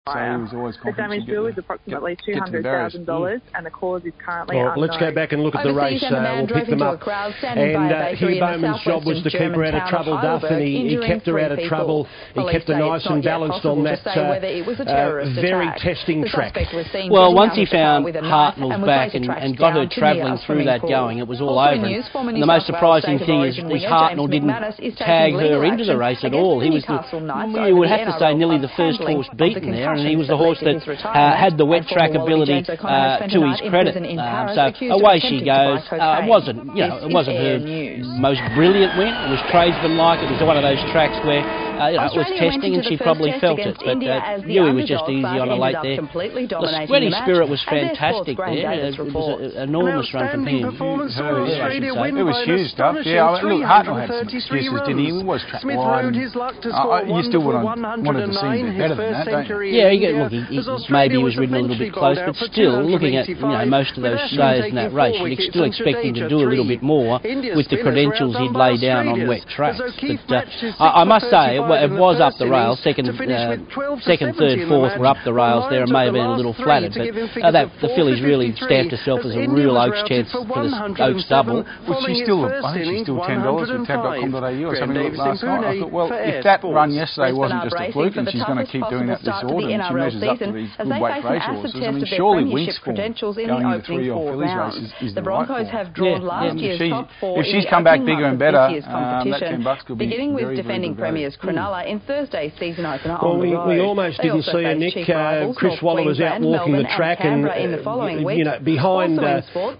So he was always the damage bill is approximately $200,000 and the cause is currently unknown. Let's go back and look at the race. We'll pick them up. And Hugh Bowman's job was to keep her out of trouble, Duff, and he kept her out of trouble. He kept her nice and balanced on that very testing track. Well, once he found Hartnell's back and got her travelling through that going, it was all over. And the most surprising thing is Hartnell didn't tag her into the race at all. He was, you would have to say, nearly the first horse beaten there. And he was the horse that had the wet track ability to his credit. So away she goes. It wasn't her most brilliant win. It was tradesman-like. It was one of those tracks where it was testing and she probably felt it. But Newey was just easy on her late there. The Sweaty Spirit was fantastic there. It was an enormous run from him. It was huge stuff. Yeah, look, Hartnell had some excuses, didn't he? He was track wide. You still wanted to see him better than that, don't you? Yeah, maybe he was ridden a little bit close, but still, looking at most of those stayers in that race, you'd still expect him to do a little bit more with the credentials he'd lay down on wet tracks. But I must say, it was up the rails. Second, third, fourth were up the rails there and may have been a little flattered, but the filly's really stamped herself as a real Oaks chance for the Oaks double. Well, I think she's still $10 with tab.com.au or something like last night. I thought, well, if that run yesterday wasn't just a fluke and she's going to keep doing that this autumn, she measures up to these good weight race horses. I mean, surely Wink's form going into 3-year-old fillies races is the right form. If she's come back bigger and better, that $10 could be beginning with defending premiers Cronulla in Thursday's season opener. Well, we almost didn't see her, Nick. Chris Waller was out walking the track, and behind all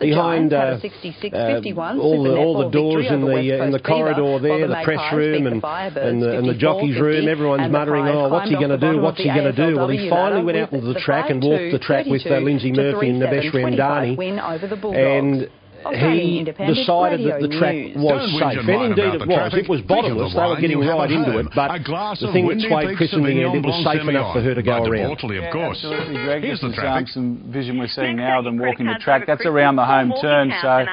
the doors in the corridor there, the press room and the jockey's room, everyone's muttering, "Oh, what's he going to do? What's he going to do?" Well, he finally went out into the track and walked the track with Lindsay Murphy and Navesh Ramdani, and he decided that the track was safe, and indeed it was. It was bottomless, they were getting right into it, but the thing that swayed Chris in the end, it was safe enough for her to go around. Absolutely, Greg. This is some vision we're seeing now of them walking the track. That's around the home turn, so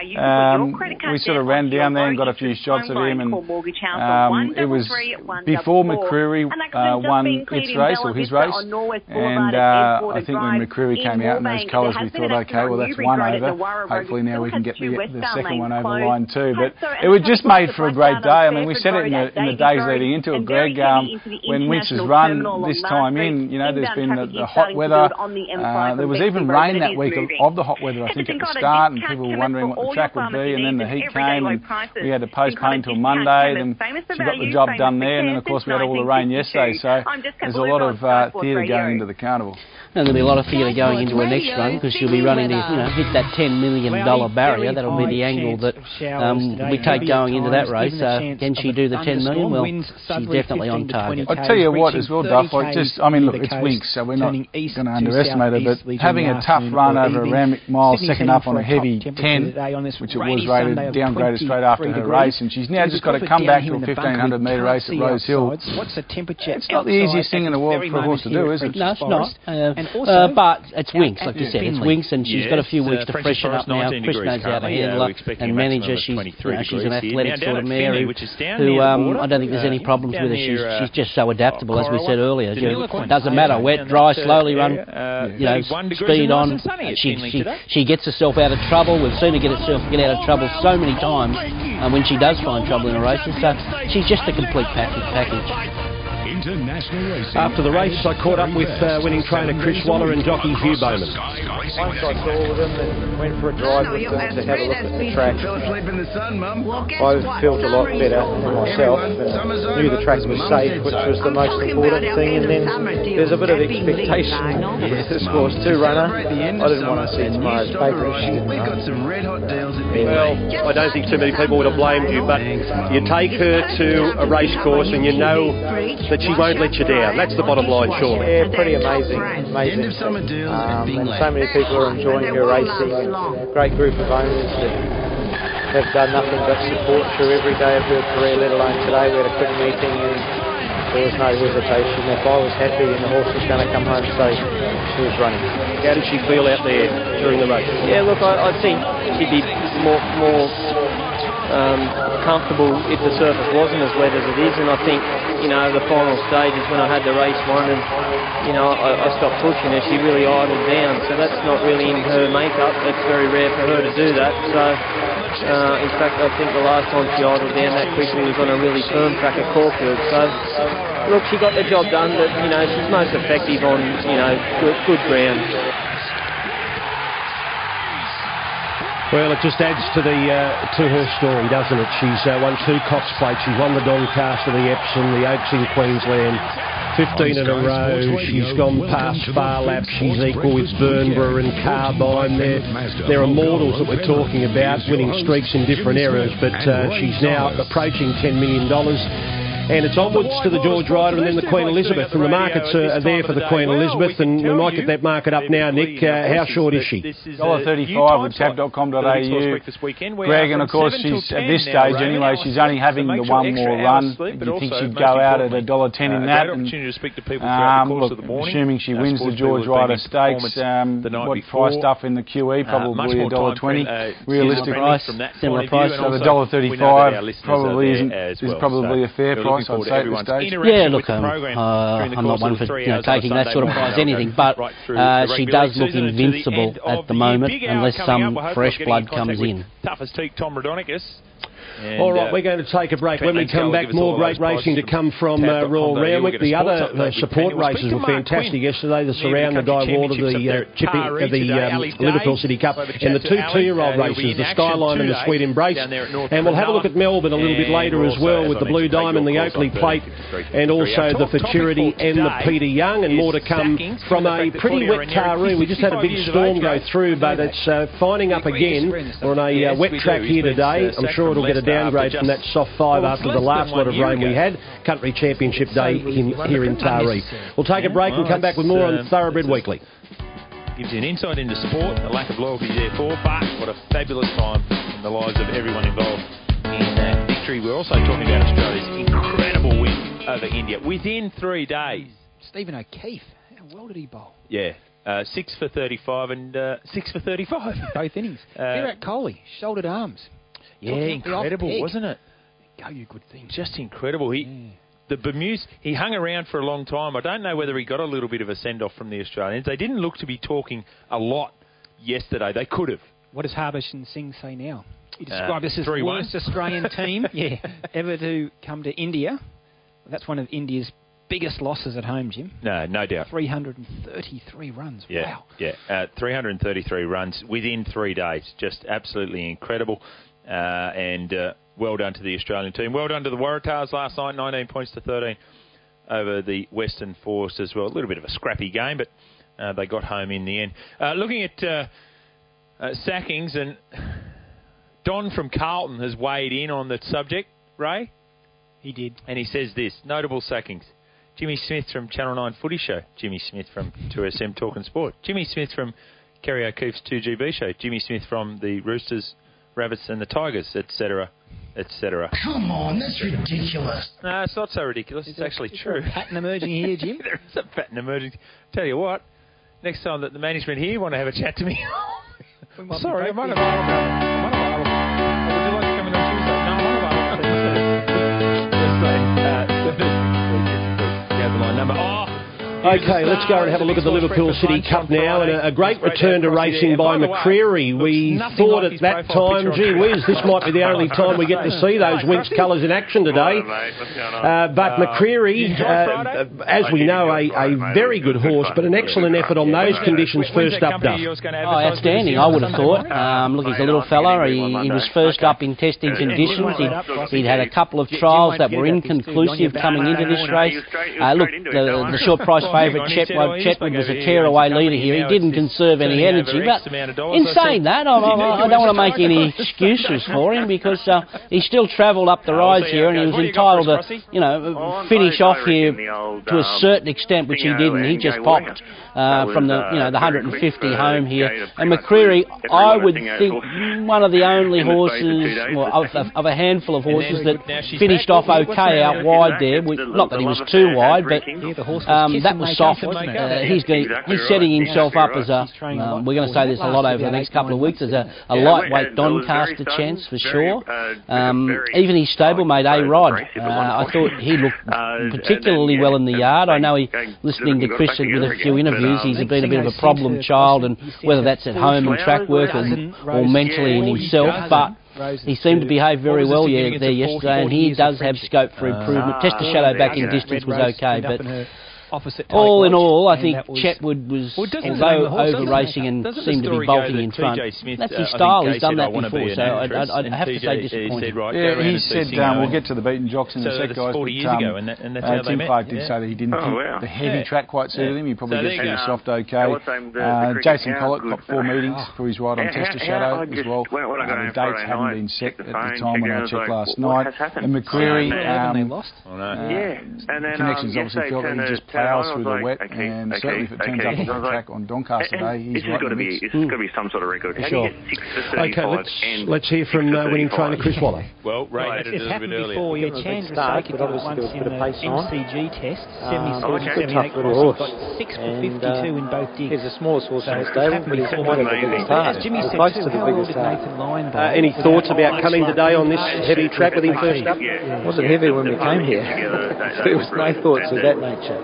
we sort of ran down there and got a few shots of him, and it was before McCreery won its race, or his race, and I think when McCreery came out in those colours, we thought, okay, well, that's one over. Hopefully now we can get the second one over the line too. But it was just made for a great day. I mean, we said it in the days leading into it, Greg. When Winx has run this time in, there's been the hot weather. There was even rain that week of the hot weather, I think, at the start, and people were wondering what the track would be. And then the heat came, and we had to postpone till Monday. Then she got the job done there, and then of course we had all the rain yesterday. So there's a lot of theatre going into the carnival. And there'll be a lot of theatre going into her next run, because she'll be running to hit that $10 million barrier. That'll be the angle that we take going into that race. Can she do the $10 million? Well, she's definitely on target. I'll tell you what as well, Duff, look, it's Winx, so we're not going to underestimate her, but having a tough run over a Randwick Mile, second up on a heavy 10, which it was downgraded straight after her race, and she's now just got to come back to a 1,500 metre race at Rose Hill. It's not the easiest thing in the world for a horse to do, is it? No, it's not. But it's Winx, like you said. It's Winx, and she's got a few weeks to freshen up now. Chris knows how to handle her and manage her. She's an athletic sort of mare who I don't think there's any problems with her. She's just so adaptable, as we said earlier. It doesn't matter, wet, dry, slowly run, speed on. She gets herself out of trouble. We've seen her get out of trouble so many times when she does find trouble in a race. So she's just a complete package. After the race, I caught up with winning trainer Chris Waller and jockey Hugh Bowman. Once I saw them and went for a drive with them to have a look at the track, I felt a lot better myself and knew the track was safe, which was the most important thing. And then there's a bit of expectation with this course 2 runner. I didn't want to see tomorrow's paper. Well, I don't think too many people would have blamed you, but you take her to a race course and you know that she won't let you down. That's the bottom line, surely. Yeah, pretty amazing. And so many people are enjoying her racing. A great group of owners that have done nothing but support through every day of her career, let alone today. We had a quick meeting and there was no hesitation. If I was happy and the horse was going to come home safe, she was running. How did she feel out there during the race? Yeah, look, I think she'd be more comfortable if the surface wasn't as wet as it is, and I think, the final stages when I had the race won and, I stopped pushing her, she really idled down, so that's not really in her makeup. It's very rare for her to do that, so in fact I think the last time she idled down that quickly was on a really firm track at Caulfield, so look, she got the job done, but she's most effective on good ground. Well, it just adds to her story, doesn't it? She's won 2 Cox Plates. She's won the Doncaster, the Epsom, the Oaks in Queensland, 15 in a row. She's gone past Farlap. She's equal with Burnborough and Carbine. They're immortals that we're talking about, winning streaks in different eras, but she's now approaching $10 million. And it's onwards to the George Ryder and then the Queen Elizabeth. And the markets are there for the Queen Elizabeth. And we might get that market up now, Nick. How short is she? $1.35 with tab.com.au. Greg, and of course, she's at this stage anyway, she's only having the one more run. You think she'd go out at $1.10 in that? And, look, assuming she wins the George Ryder Stakes, what priced up in the QE? Probably $1.20. Realistic price, similar price. So the $1.35 probably is probably a fair price. I'd say at this stage. Yeah, look, I'm not one for taking that sort of price anything, but she does look invincible at the moment unless some fresh blood comes in. Tough as teak, Tom Rodonicus. All right, we're going to take a break. When we come back, more great racing to come from Royal Randwick. The other support races were fantastic yesterday. The Surround, the Diverwater, the Liverpool City Cup, and the 2 2-year-old races, the Skyline and the Sweet Embrace. And we'll have a look at Melbourne a little bit later as well with the Blue Diamond, the Oakley Plate, and also the Futurity and the Peter Young, and more to come from a pretty wet Taree. We just had a big storm go through, but it's fining up again. We're on a wet track here today. I'm sure it'll get a downgrade from that soft 5 after the last lot of rain we had. Country Championship Day here in Taree. We'll take a break and come back with more on Thoroughbred Weekly. Gives you an insight into sport, a lack of loyalty therefore, but what a fabulous time in the lives of everyone involved in that victory. We're also talking about Australia's incredible win over India within 3 days. Stephen O'Keefe, how well did he bowl? Yeah. 6 for 35 and 6 for 35. Both innings. Virat Kohli, shouldered arms. Yeah, incredible, wasn't it? Go, you good thing. Just incredible. The Bermudes, he hung around for a long time. I don't know whether he got a little bit of a send-off from the Australians. They didn't look to be talking a lot yesterday. They could have. What does Harbhajan Singh say now? He described this as the worst Australian team ever to come to India. That's one of India's biggest losses at home, Jim. No doubt. 333 runs. Yeah, wow. Yeah, 333 runs within 3 days. Just absolutely incredible. And well done to the Australian team. Well done to the Waratahs last night, 19 points to 13 over the Western Force as well. A little bit of a scrappy game, but they got home in the end. Looking at sackings, and Don from Carlton has weighed in on the subject, Ray. He did. And he says this, notable sackings. Jimmy Smith from Channel 9 Footy Show. Jimmy Smith from 2SM Talk and Sport. Jimmy Smith from Kerry O'Keefe's 2GB Show. Jimmy Smith from the Roosters, Rabbits and the Tigers, etc., etc. Come on, that's ridiculous. No, it's not so ridiculous. It's actually true. Is there a pattern emerging here, Jim? There is a pattern emerging. Tell you what, next time that the management here want to have a chat to me... Sorry, I'm unavailable. Would you like to come in on Tuesday? No, I'm unavailable. You have my number. Okay, let's go and have a look at the Liverpool City Cup now, and a great return to racing by McCreery. We thought at that time, gee whiz, this might be the only time we get to see those Winx colours in action today. But McCreery, as we know, a very good horse, but an excellent effort on those conditions first up, Duff. Oh, outstanding, I would have thought. Look, he's a little fella. He was first up in testing conditions. He'd had a couple of trials that were inconclusive coming into this race. Look, the short price favourite Chetwood was a tear-away leader here. He didn't conserve any energy. But in saying that, I don't want to make any excuses for him because he still travelled up the rise here and he was entitled to, finish off here to a certain extent, which he didn't. He just popped from the 150 home here. And McCreery, I would think one of the only horses, of a handful of horses that finished off okay out wide there. Not that he was too wide, but that soft. He's setting himself up as a. We're going to say this a lot over the next couple of weeks as a lightweight Doncaster chance for sure. Even his stablemate A-Rod, I thought he looked particularly well in the yard. I know listening to Chris with a few interviews, he's been a bit of a problem child, and whether that's at home in track work or mentally in himself, but he seemed to behave very well there yesterday, and he does have scope for improvement. Test the Shadow back in distance was okay, but all in all, I think Chetwood was, although over-racing and seemed to be bolting in front, that's his style. He's done that before, so I'd have to say disappointed. Yeah, he said, we'll get to the beaten jocks in a sec, guys, but Tim Clark did say that he didn't think the heavy track quite suited him. He probably gets through the soft okay. Jason Collett got 4 meetings for his ride on Test of Shadow as well. The dates hadn't been set at the time when I checked last night. And McCreary, Connections obviously felt that he just plows through the wet, and certainly if it turns up on the track on Doncaster Day, he's right in the mix. This has got to be some sort of record. Sure. Okay, let's hear from winning trainer Chris Waller. Well, Ray had it a little bit earlier. Before, yeah, Chandra Saki got it once in the MCG test, 77, 78 crosses, got 6 for 52 in both digs. He's the smallest horse in the stable, but he's one of the biggest stars. Jimmy said close to the biggest star. Any thoughts about coming today on this heavy track with him first up? It wasn't heavy when we came here. There was no thoughts of that nature.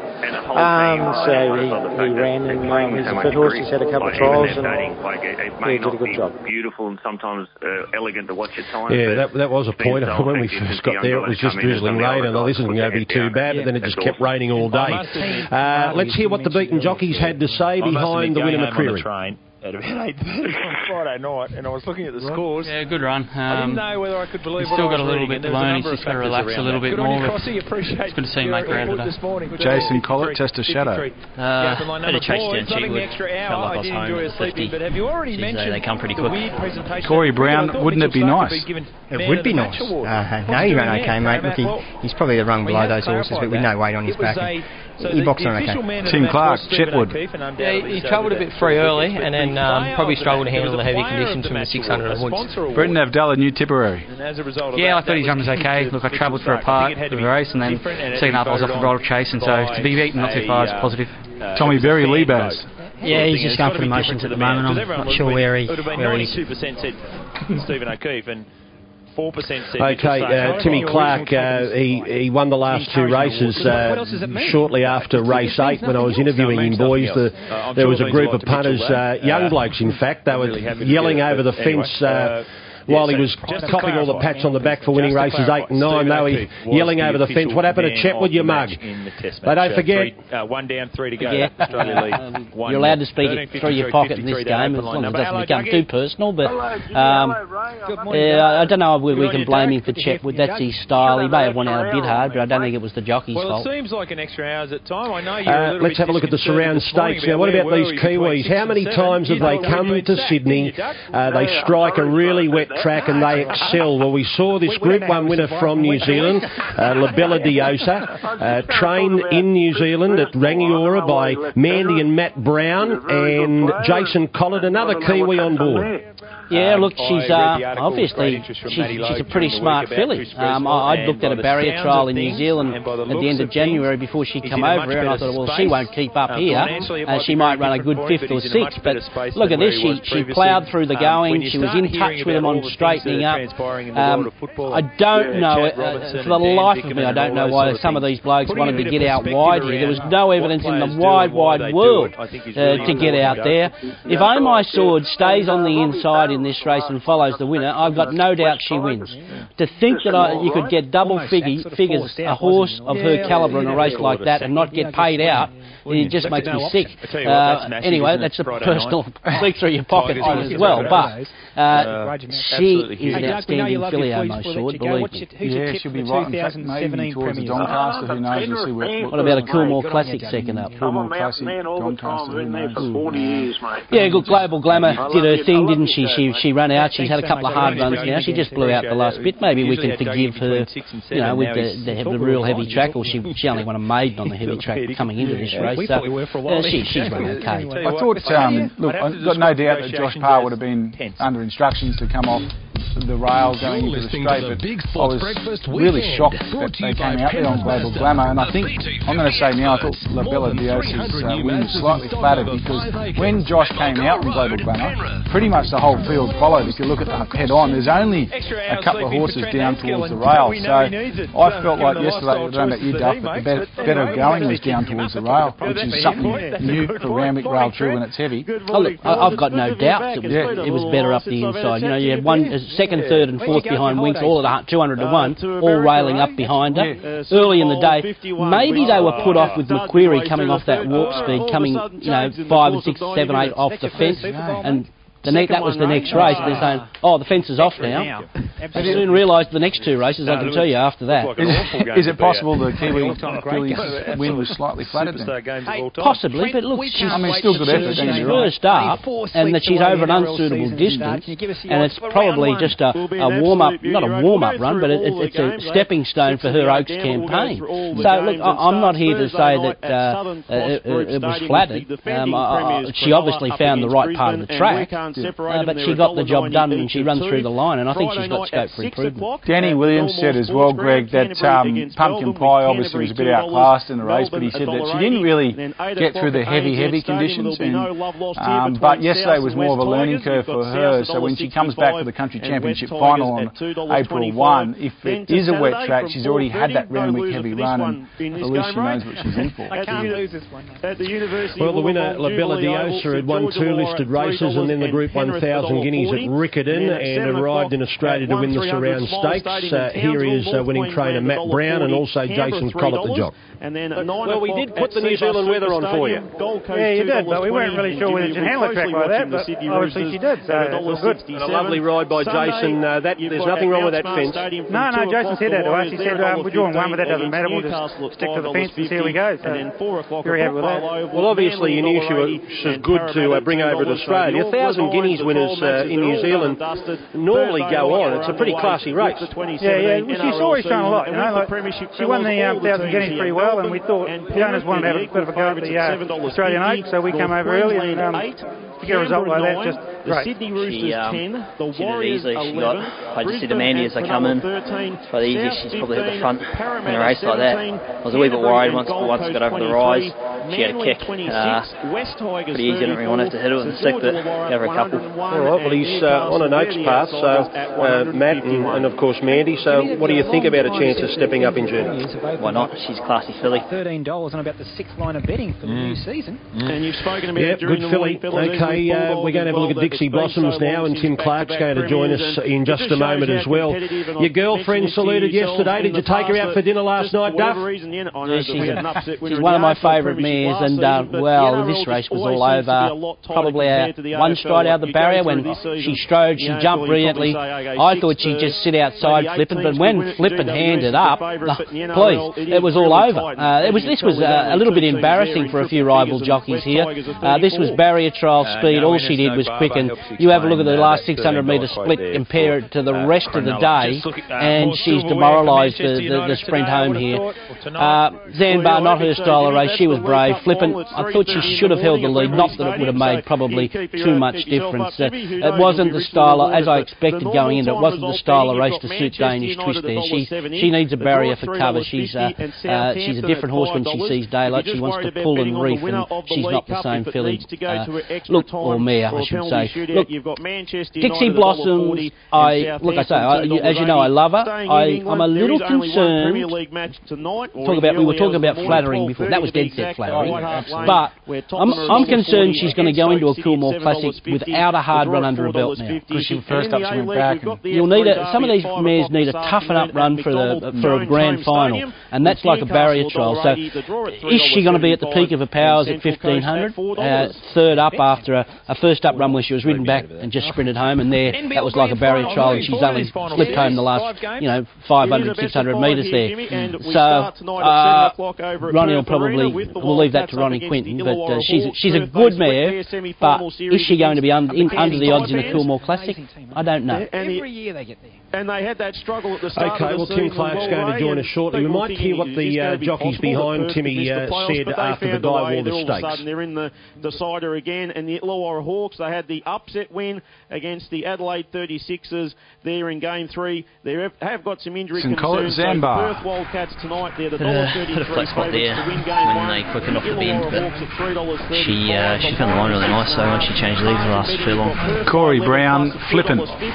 So he ran, and he's a fit horse. He's had a couple of trials, and he did a good job. Beautiful and sometimes elegant to watch at times. Yeah, that was a point. When we first got there, it was just drizzling rain, and this isn't going to be too bad, but then it just kept raining all day. Let's hear what the beaten jockeys had to say behind the winner McCreary. At about 8:30 on Friday night, and I was looking at the scores. Yeah, good run. I didn't know whether I could believe what I was reading. Still got a little bit to learn. He's just got to relax a little bit more. It's good to see him make ground today. Jason Collett, Test of Shadow. Better chase down Chetwood. Felt like I was home at 50. They come pretty quick. Corey Brown, wouldn't it be nice? It would be nice. No, he ran okay, mate. Look, he's probably the rung below those horses, but with no weight on his back. He boxed on okay. Tim Clark, Chetwood. Yeah, he travelled a bit free early, and then probably struggled to handle the heavy conditions from the 600 onwards. Brenton Avdallah, New Tipperary. Yeah, I thought his run was okay. Look, I travelled for a part of the race, and then second up I was off the bridle chase, and so to be beaten not too far is positive. Tommy Berry, Leebaz. Yeah, he's just going for the motions at the moment. I'm not sure where he is. 92% said Stephen O'Keefe, and 4% said okay, Timmy Clark, he won the last 2 races shortly after race 8 when I was interviewing him, boys. There was a group of punters, young blokes in fact, they were yelling over the fence while he was copping all the pats on the back for winning races 8 and 9. They were yelling over the fence. What happened to Chetwood, you mug? But don't forget. 1 down, 3 to go. You're allowed to speak it through your pocket in this game as long as it doesn't become too personal. But I don't know if we can blame him for Chetwood. That's his style. He may have won out a bit hard, but I don't think it was the jockey's fault. Well, it seems like an extra hours at time. I know you're let's have a look at the surround stakes. Now, what about these Kiwis? How many times have they come to Sydney? They strike a really wet track and they excel. Well, we saw this Group 1 winner from New Zealand, La Bella Diosa, trained in New Zealand at Rangiora by Mandy and Matt Brown, and Jason Collett, another Kiwi on board. Yeah, look, she's obviously she's a pretty smart filly. I'd looked at a barrier trial in New Zealand at the end of January before she'd come over here, and I thought, well, she won't keep up here. She might run a good 5th or 6th, but look at this. She ploughed through the going. She was in touch with them on straightening up. I don't know, for the life of me, I don't know why some of these blokes wanted to get out wide here. There was no evidence in the wide world to get out there. If Oh My Sword stays on the inside in this race and follows the winner, I've got no doubt she wins. To think that you could get double figures a horse of her calibre in a race like that and not get paid out, it just makes me sick. Anyway, that's a personal speak through your pocket thing as well, but she is an outstanding filly, Oh My Sword, believe me. Yeah, she'll be right. In fact, maybe towards the Doncaster, who knows? We'll see what about a Coolmore Classic second up? Coolmore Classic, Doncaster, who knows? Yeah, good. Global Glamour did her thing, didn't she? She ran out. She's had a couple of hard runs now. She just blew out the last bit. Maybe we can forgive her, with the real heavy track, or she only won a maiden on the heavy track coming into this race. So she's run okay. I thought, look, I've got no doubt that Josh Parr would have been under instructions to come off the rail going into the straight, but I was really shocked that they came out there on Global Glamour, and I think, I'm going to say now, I thought La Bella Diosa's win was slightly flattered, because when Josh came out on Global Glamour, pretty much the whole field followed. If you look at the head-on, there's only a couple of horses down towards the rail, so I felt like yesterday, I don't know about you, Duff, but the better going was down towards the rail, which is something new for Randwick Rail True when it's heavy. Oh, look, I've got no doubt it was better up the inside. You know, you had second, third and fourth behind Winks, all at 200 to 1, all railing up behind her. Early in the day, maybe they were put off with McQuarrie coming off that warp speed, coming, 5, 6, 7, 8 off the fence, and that was the next race. They're saying, the fence is off now. They soon realised the next two races, I can tell you, after that. Is it possible the Kiwi's win was slightly flattered then? Possibly, but look, she's still good effort. She's first up, and that she's over an unsuitable distance, and it's probably just a warm-up, not a warm-up run, but it's a stepping stone for her Oaks campaign. So, look, I'm not here to say that it was flattered. She obviously found the right part of the track, but she got the job done and she ran through the line, and I think she's got scope for improvement. Danny Williams said as well, Greg, that Pumpkin Pie obviously was a bit outclassed in the race, but he said that she didn't really get through the heavy conditions. But yesterday was more of a learning curve for her, so when she comes back for the Country Championship final on April 1, if it is a wet track, she's already had that Randwick heavy run, and at least she knows what she's in for. I can't lose this one. Well, the winner, La Bella Diosa, had won 2 listed races, and then the Group 1000 guineas at Riccarton, and arrived in Australia to win the Surround Stakes. Here is winning trainer Matt Brown, and also Jason Collett, the jock. Well, we did put the New Zealand weather on for you. Yeah, you did, but we weren't really sure whether you can handle a track like that, but obviously she did, so it was good. And a lovely ride by Jason. There's nothing wrong with that fence. No, Jason said that to us. He said, we're drawing one, but that doesn't matter. We'll just stick to the fence and see how we go. So, very happy with that. Well, obviously you knew she was good to bring over to Australia. 1,000 guineas winners in New Zealand normally go on. It's a pretty classy race. Yeah. Well, she saw he's shown a lot, she won the 1,000 guineas pretty well, and we thought the owners wanted to have a bit of a go at the Australian Oaks, so we came over early, and to get a result like that, just great. She did it easily. I just said to Mandy as I come in, it's probably the easiest she's probably hit the front in a race like that. I was a wee bit worried once it got over the rise. She had a kick. Pretty easy, I didn't really want to have to hit it with the stick, but gave her a couple. All right, well, he's on an Oaks path, so Matt and of course Mandy, so what do you think about a chance of stepping up in June? Why not? She's classy filly. $13 on about the 6th line of betting for the new season. And you've spoken about good filly. Okay, we're going to have a look at Dixie Blossoms now, and Tim Clark's going to join us in just a moment as well. Your girlfriend saluted yesterday. Did you take her out for dinner last night, Duff? She's one of my favourite mares, and this race was all over. Probably one stride out of the barrier when she strode, she jumped brilliantly. I thought she'd just sit outside Flippin', but when Flippin' handed up, please, it was all over. This was a little bit embarrassing for a few rival jockeys here. This was barrier trial speed. All she did was quicken. You have a look at the last 600 metre split, compare it to the rest of the day, and she's demoralised the sprint home here. Zanbar, not her style of race. She was brave. Flippin', I thought she should have held the lead. Not that it would have made probably too much difference. It wasn't the style, as I expected going in, it wasn't the style of race to suit Danish Twist there. She needs a barrier for cover. She's a different horse when she sees daylight. She wants to pull and reef, and she's not the same filly. Or mare, I should say. Look, Dixie Blossoms, as you know, I love her. I'm a little concerned. We were talking about flattering before. That was dead set flattering. But I'm concerned she's going to go into a Coolmore Classic without a hard run under her belt now. Because first up she went back. You'll need some of these mares need a toughen up run for a grand final, and that's like a barrier trial. So is she going to be at the peak of her powers at 1,500? Third up after a first up run where she was ridden back and just sprinted home, and that was like a barrier trial, and she's only slipped home the last 500, 600 metres there. So Ronnie will probably, we'll leave that to Ronnie Quinton, but she's a good mare, but is she going to be under the odds in a Coolmore Classic? I don't know. Every year they get there. And they had that struggle at the start of the season. Tim Clark's going to join us shortly. We might hear what the jockeys behind Timmy said after the Guy Walter Stakes. All of a sudden they're in the decider again, and the Illawarra Hawks, they had the upset win against the Adelaide 36ers there in Game 3. They have got some injury concerns. Perth Wildcats tonight, they're the $1.33 favourites to win Game 1. When they quickened off the bend, but she found the line really nice, so once she changed leads the last too long. Corey Brown flipping.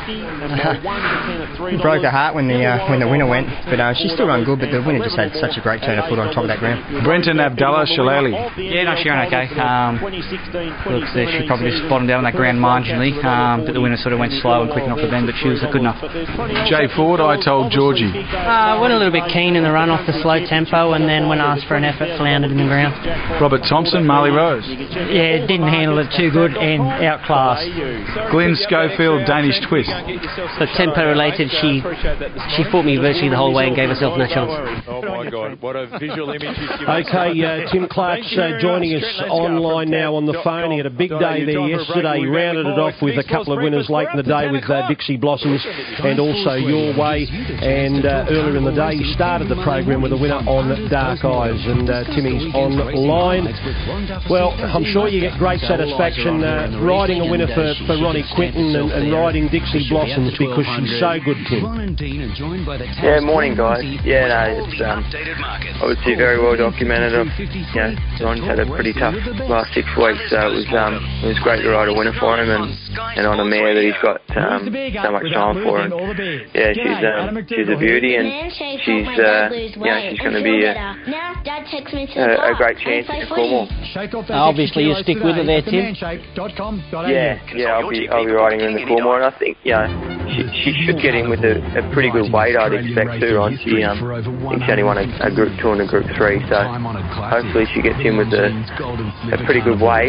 Broke her heart when the winner went, but she's still run good, but the winner just had such a great turn of foot on top of that ground. Brenton Abdallah Shillelagh. Yeah, no, she ran okay. Look, she probably just bottomed out on that ground marginally, but the winner sort of went slow and quickened off the bend, but she was good enough. Jay Ford, I told Georgie. Went a little bit keen in the run off the slow tempo, and then when asked for an effort, floundered in the ground. Robert Thompson, Marley Rose. Yeah, didn't handle it too good and outclassed. Glenn Schofield, Danish Twist. But tempo related, she fought me virtually the whole way and gave herself no chance. Oh my God, what a visual image you've given. Okay, Tim Clark's joining us online now on the phone. He had a big day there yesterday. He rounded it off with a couple of winners late in the day with Dixie Blossoms and also Your Way. And earlier in the day, he started the program with a winner on Dark Eyes. And Timmy's online. Well, I'm sure you get great satisfaction riding a winner for Ronnie Quinton and riding Dixie Blossoms because she's so good, Tim. Yeah, morning guys. Yeah, no, it's obviously very well documented. Ron's had a pretty tough last 6 weeks, so it was great to ride a winner for him and on a mare that he's got so much time for. And yeah, she's a beauty, and she's going to be a great chance at Coolmore. Obviously, you stick with her there, Tim. Yeah, I'll be riding her in the Coolmore, and I think she should get in with a pretty good weight, I'd expect too, Ron. She only won a Group 2 and a Group 3, so hopefully she gets in with a pretty good weight.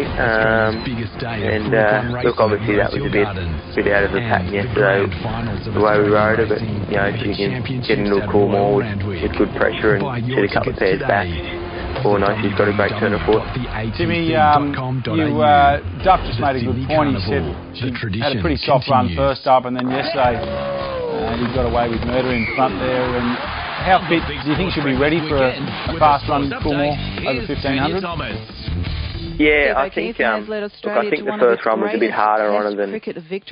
Look, obviously that was a bit out of the pattern yesterday, the way we rode her, but if she can get into a Coolmore with good pressure and sit a couple of pairs back, she's got a great turn of foot. Timmy, Duff just made a good point. He said she had a pretty soft run first up, and then yesterday he got away with Murder in front there. And how fit do you think she'll be ready for a fast run Coolmore over 1500? Yeah, I think the first run was a bit harder on her than it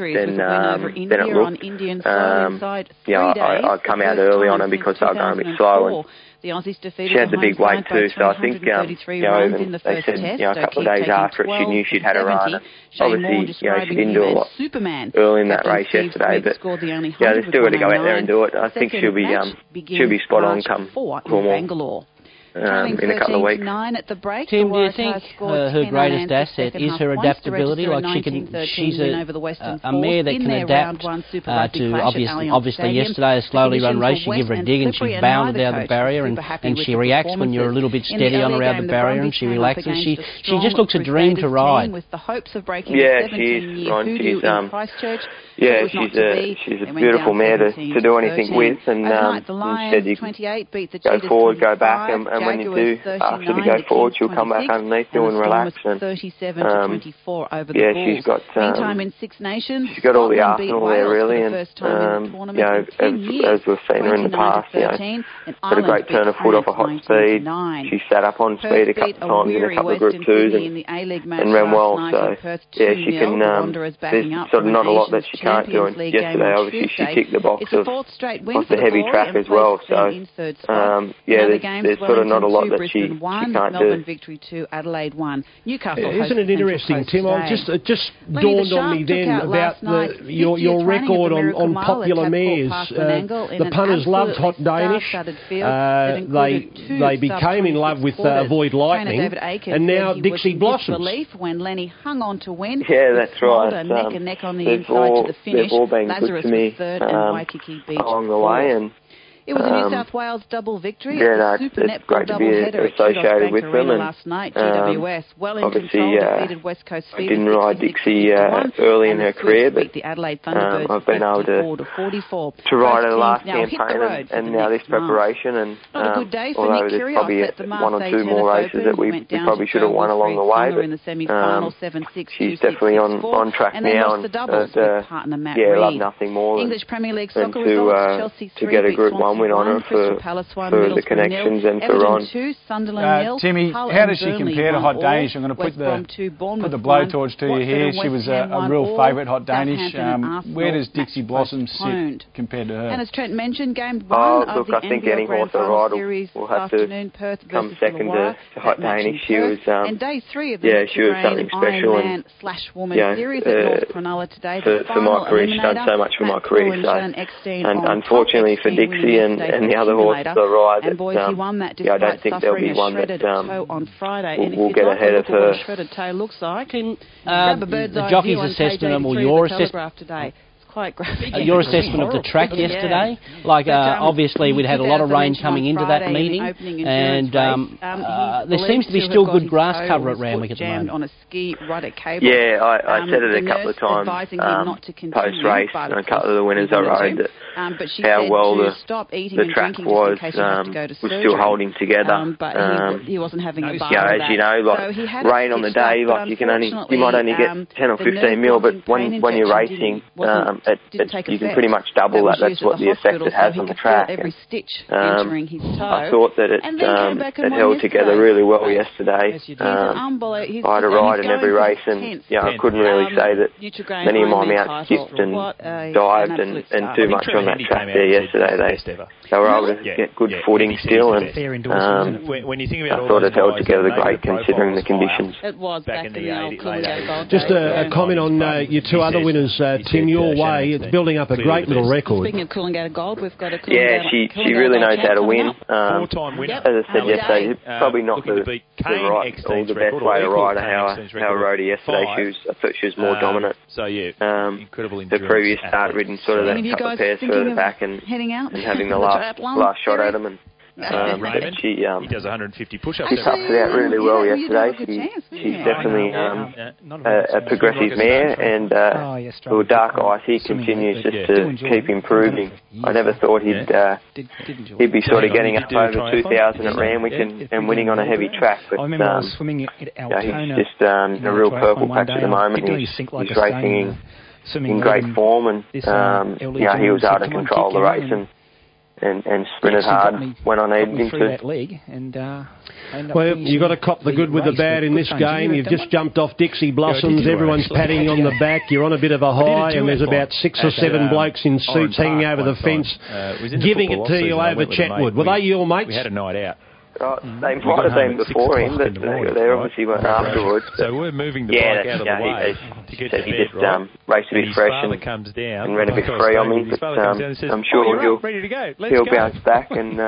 looked. I'd come out early on her because they were going a bit slow, and she had the big weight too, so I think even they said a couple of days after it, she knew she'd had a run. Obviously, she didn't do a lot early in that race yesterday, but they've still got to go out there and do it. I think she'll be spot on come Coolmore. In a couple of weeks. Tim, do you think her greatest asset is her adaptability? Like she's a mare that can adapt to obviously yesterday a slowly run race. You give her a dig and she bounded out the barrier, and she reacts when you're a little bit steady on her out the barrier, and she relaxes. She just looks a dream to ride. Yeah, she is, Ron. She's a beautiful mare to do anything with, and instead you can go forward, go back, and when you do ask her to go forward, she'll come back underneath you and relax. And she's got all the arsenal there really, and as we've seen her in the past, got a great turn of foot off a hot speed. She sat up on speed a couple of times in a couple of Group 2s and ran well. So she can. There's sort of not a lot that she can't do. And yesterday, obviously, she ticked the box of the heavy track as well. So there's sort of not a lot that she can't do. Isn't it interesting, Tim? It just dawned on me then about your record on popular mares. The punters loved Hot Danish. They became in love with Avoid Lightning, and now Dixie Blossoms. Yeah, that's right. They've all been good to me along the way, and It was a New South Wales double victory. It's great to be associated with them. And last night, GWS well in control, defeated West Coast Fever. I didn't ride Dixie early in her career, but the Adelaide Thunderbirds I've been able to ride her last campaign and now this preparation. And although there's probably one or two more races that we probably should have won along the way, but she's definitely on track now. And love nothing more than to get a Group 1 win on her for the connections and for Ron. Timmy, how does she compare to Hot Danish? I'm going to put the blowtorch to you here. She was a real favourite, Hot Danish. Where does Dixie Blossom sit compared to her? And as Trent mentioned, game 1 of the NBL Grand Final Series will have afternoon, to Perth come versus second to Hot Danish. She was and day 3 of the she was something special and Woman series at North Cronulla today. For my career, she's done so much for my career. And unfortunately for Dixie and the other horses I ride, I don't think there'll be one that will get ahead of her. The jockey's assessment, or your assessment, your assessment of the track yesterday, obviously we'd had a lot of rain coming into that meeting, and there seems to be still good grass cover at Randwick at the moment. On a ski right at Cable. Yeah, I said it a couple of times post-race, and a couple of the winners I rode, that how well the track was still holding together. He wasn't having a bar. Yeah, as you know, rain on the day, you might only get 10 or 15 mil, but when you're racing, you can pretty much double that. That's what the effect it has on the track. I thought that it held together really well yesterday. I had a ride in every race, and I couldn't really say that many of my mounts skipped and dived and too much on that track there yesterday. They were able to get good footing still, and I thought it held together great considering the conditions. It was back in the 80s. Just a comment on your two other winners, Tim, your way. It's building up a great little record. Speaking of Coolangatta Gold, we've got a she really knows how to win. As I said yesterday, probably not the right or the best way to ride how I rode her yesterday. I thought she was more dominant. Incredible the previous start ridden sort of that couple of pairs further back and having the last shot at them. And he does 150 push-ups. She toughed it out really well yesterday. She's definitely a progressive mare, and little Dark Ice, he continues just to keep improving. I never thought he'd be sort of getting up over 2,000 at Randwick and winning on a heavy track, but he's just in a real purple patch at the moment. He's racing in great form, and he was able to control the race and sprinted hard when I needed him to. Well, you've got to cop the good with the bad in this game. You've just jumped off Dixie Blossoms. Everyone's patting you on the back. You're on a bit of a high, and there's about 6 or 7 blokes in suits hanging over the fence, giving it to you over Chetwood. Were they your mates? We had a night out. They might have been before him, but they obviously weren't afterwards. So we're moving the bike out of the way to get to bed, he just raced a bit fresh and ran a bit free on me. But I'm sure he'll bounce back, and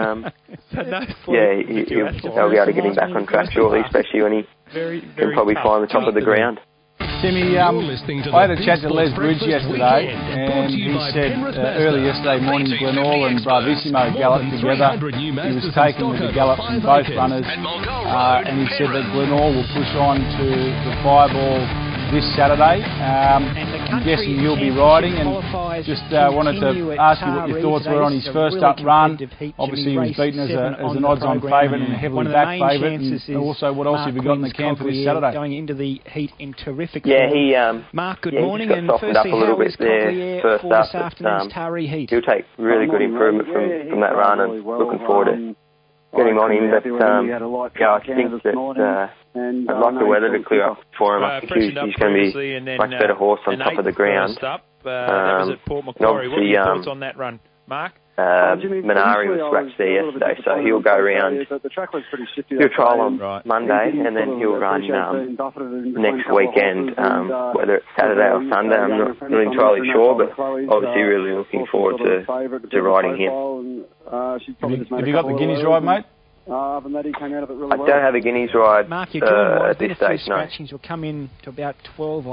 they'll be able to get him back on track shortly, especially when he can probably find the top of the ground. Timmy, I had a chat to Les Bridge yesterday, and he said early yesterday morning Glenall and Bravissimo galloped together. He was taken with the gallop from both runners, and he said that Glenall will push on to the Fireball this Saturday. I'm guessing you'll be riding, and just wanted to ask you what your thoughts were on his first up run. Obviously he was beaten as an odds-on favourite and a heavily backed favourite, and also what else have you got in the camp for this Saturday? Going into the heat in terrific form. Mark, good morning, and firstly, how is Cochlear for this afternoon's Taree heat? He'll take really good improvement from that run, and looking forward to getting on him, but I think that I'd like the weather to clear up for him. I think he's going to be a much better horse on top of the ground. That was at Port Macquarie. What are your thoughts on that run, Mark? Minari was scratched there yesterday, so he'll go round. He'll trial on Monday, and then he'll run next weekend, whether it's Saturday or Sunday. I'm not really entirely sure, but obviously really looking forward to riding him. Have you got the Guineas ride, mate? I don't have a Guineas ride Mark, your drawing at this stage, no. Scratchings will come in to about 12, I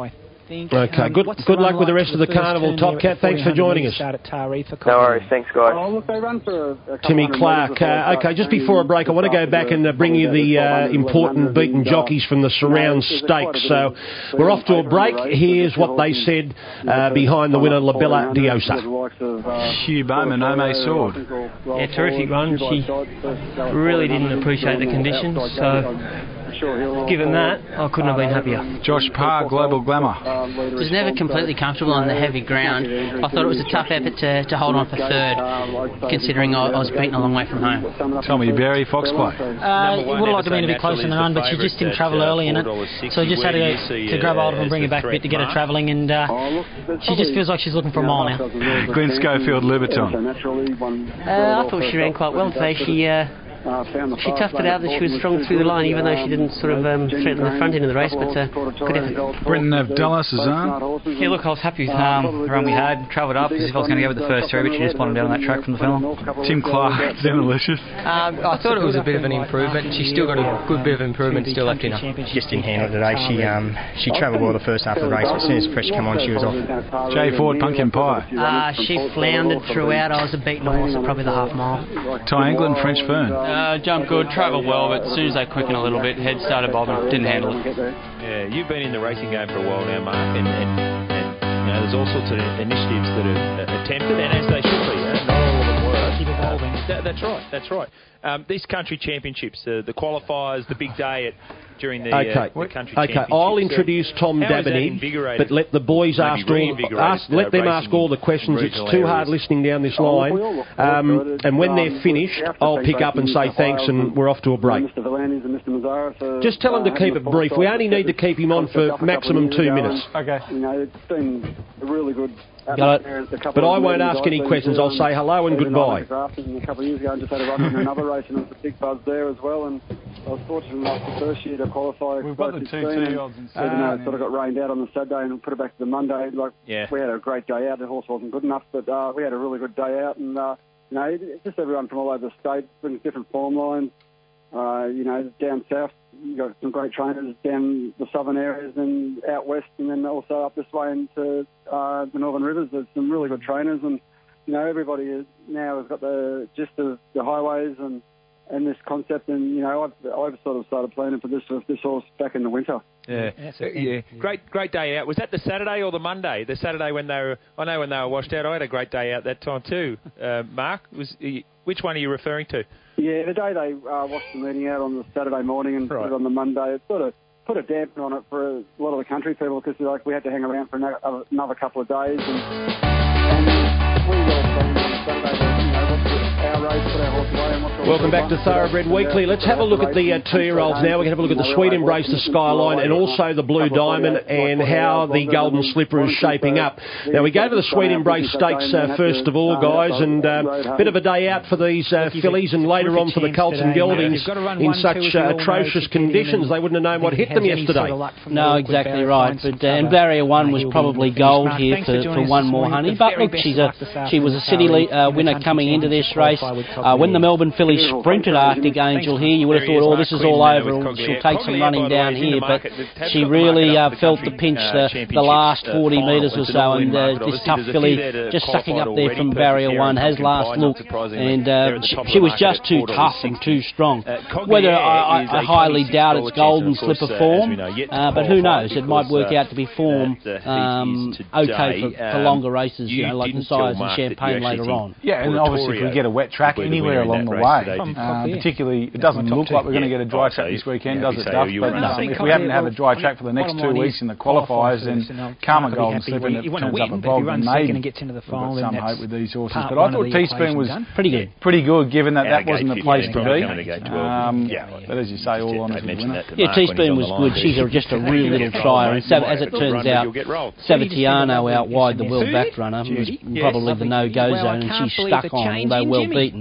think. Okay, good luck with the rest of the carnival, Top Cat. Thanks for joining us. No worries, thanks guys. Oh, look, they run for Timmy Clark. Okay, just before a break, I want to go back and bring you the important beaten jockeys from the Surround Stakes. So we're off to a break. Here's what they said behind the winner, Labella Diosa. Hugh Bowman, Ome Sword. Yeah, terrific run. She really didn't appreciate the conditions, so given that, I couldn't have been happier. Josh Parr, Global Glamour. Was never completely comfortable on the heavy ground. I thought it was a tough effort to hold on for third, considering I was beaten a long way from home. Tommy Berry, Foxplay. Would have liked to be a bit closer in the run, but she just didn't travel early in it. So I just had to grab hold of her and bring her back a bit to get her travelling, and she just feels like she's looking for a mile now. Glenn Schofield, Liberton. I thought she ran quite well today. She toughed it out that she was strong through the line, even though she didn't sort of threaten the front end of the race, but good effort. Britton Abdullah, Suzanne. Yeah, look, I was happy with the run we had. Travelled up as if I was going to go with the first three, but she just bottomed down on that track from the film. Tim Clark, Demolicious. I thought it was a bit of an improvement. She's still got a good bit of improvement still left in her. Just didn't handle it today. She travelled well the first half of the race, but as soon as the pressure came on, she was off. Jay Ford, Pumpkin Pie. She floundered throughout. I was a beaten horse at probably the half mile. Ty England, French Fern. Jumped good, travelled well, but as soon as they quickened a little bit, head started bobbing, didn't handle it. Yeah, you've been in the racing game for a while now, Mark, and you know, there's all sorts of initiatives that are attempted, and as they should be. Not all of them work. Keep evolving. That's right. These country championships, the qualifiers, the big day during the country championships. Okay, I'll introduce Tom Dabney, but let the boys ask all the questions. It's too hard listening down this line. And when they're finished, I'll pick up and say thanks, and we're off to a break. Just tell him to keep it brief. We only need to keep him on for maximum 2 minutes. Okay. You know, it's been a really good. But I won't ask any questions. I'll say hello and goodbye. A couple of years ago, and just had a run in another race, and it was a big buzz there as well. And I was fortunate enough the first year to qualify. We've got the 2-2-year-olds in even though it sort of got rained out on the Saturday and put it back to the Monday. We had a great day out. The horse wasn't good enough, but we had a really good day out. And you know, just everyone from all over the state brings different form lines. You know, down south, you've got some great trainers down the southern areas and out west, and then also up this way into the Northern Rivers. There's some really good trainers, and you know, everybody now has got the gist of the highways and this concept. And you know, I've sort of started planning for this horse back in the winter. Yeah. Great day out. Was that the Saturday or the Monday? The Saturday when they were washed out. I had a great day out that time too. Mark, which one are you referring to? Yeah, the day they washed the meeting out on the Saturday morning and put it on the Monday, it sort of put a damper on it for a lot of the country people because we had to hang around for another couple of days. And we were planned on Saturday. Welcome back to Thoroughbred Weekly. Let's have a look at the 2-year-olds now. We're going to have a look at the Sweet Embrace, the Skyline, and also the Blue Diamond, and how the Golden Slipper is shaping up. Now, we go to the Sweet Embrace Stakes first of all, guys, and a bit of a day out for these fillies, and later on for the Colts and Geldings in such atrocious conditions. They wouldn't have known what hit them yesterday. No, exactly right. But and Barrier 1 was probably gold here for one more, honey. But look, she was a city winner coming into this race. When the Melbourne filly sprinted Arctic Angel here, you would have thought, oh, this is all over, she'll take some running down here, but she really felt the pinch the last 40 metres or so, and this tough filly just sucking up there from Barrier 1 has last look, and she was just too tough and too strong. Whether I highly doubt it's Golden Slipper form, but who knows, it might work out to be form okay for longer races, you know, like the Sires and Champagne later on. Yeah, and obviously if we get a wet track anywhere along the way, particularly it doesn't look like we're going to get a dry track this weekend, does it, Duff? But if we happen to have a dry track for the next 2 weeks in the qualifiers, then Karma Golden Slipper turns up a bog, and maybe we've got some hope with these horses. But I thought Teaspoon was pretty good, given that wasn't the place to be. But as you say, all on as a winner. Yeah, Teaspoon was good. She's just a real little trier, and as it turns out, Savatiano out wide the well-backed runner was probably the no-go zone, and she stuck on, although well beaten.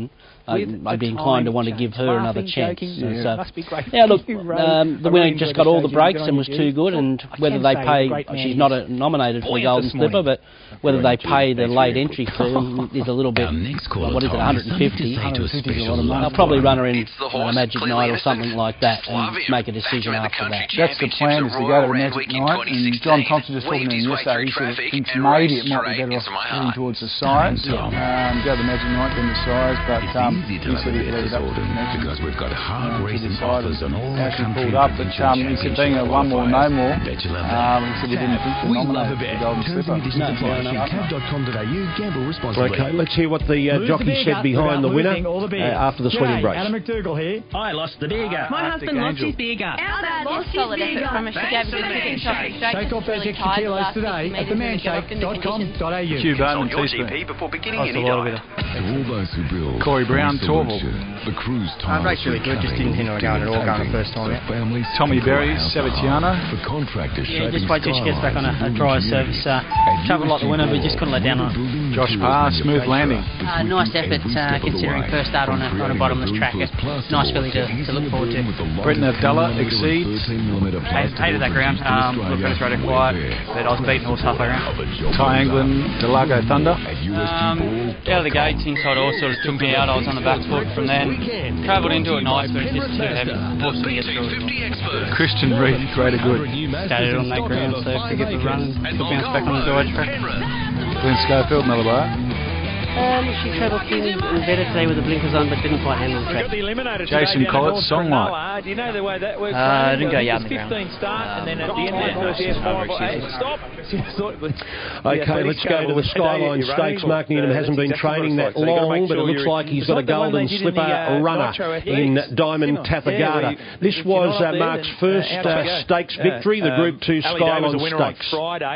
I'd be inclined to want to give her another chance. Look, the winner just got all the breaks and was too good, and whether they pay, she's not nominated for the Golden Slipper, but whether they pay the late entry fee is a little bit, what is it, 150? They'll probably run her in a Magic Night or something like that and make a decision after that. That's the plan, is to go to the Magic Night, and John Thompson just talking to him yesterday, he said he thinks maybe it might be better off heading towards the size, go to the Magic Night than the size, but he said he'd leave it up to the Magic because we've got hard racing offers on all the country. Pulled up, but he said being a one more, no more, he said he didn't think to nominate the Golden Slipper. Okay, let's hear what the jockey said behind the winner after the swing embrace. Adam McDougall here. I lost the beer gut. My husband lost his beer gut. Solid effort from her. She gave us a chicken chocolate straight. Take off those extra kilos today at themanshake.com.au. Q Bowman teaspoon. Corey Brown, Torval. Race really good, just didn't think I was going at all, going the first time out. Tommy Berry, Sabatiano. Just wait till she gets back on a drier surface. Travelled like the winner, but just couldn't let down on it. Josh Parr, smooth landing. Nice effort considering first start on a bottomless track. Nice filly to look forward to. Britton Abdallah exceeds. Hated that ground. Looked pretty straight and quiet, but I was beating horse halfway around. Ty England, Delago Thunder. Out of the gates, inside horse sort of took me out. I was on the back foot from there. Travelled into it nice, but it's just too heavy. Horse to get through it. Christian Reed, greater good. Started on that ground, so to get the run, could bounce back on the dry track. Glenn Schofield, Malabar. She travelled clean and better today with the blinkers on, but didn't quite handle the track. Jason Collett, Songlight. Do you know the way that works? I didn't go yard in the ground. 15 start, and then at the end stop. Okay, let's go to the Skyline Stakes. Mark Newnham hasn't been training that long, but it looks like he's got a Golden Slipper runner in Diamond Tathagata. This was Mark's first stakes victory, the Group 2 Skyline Stakes.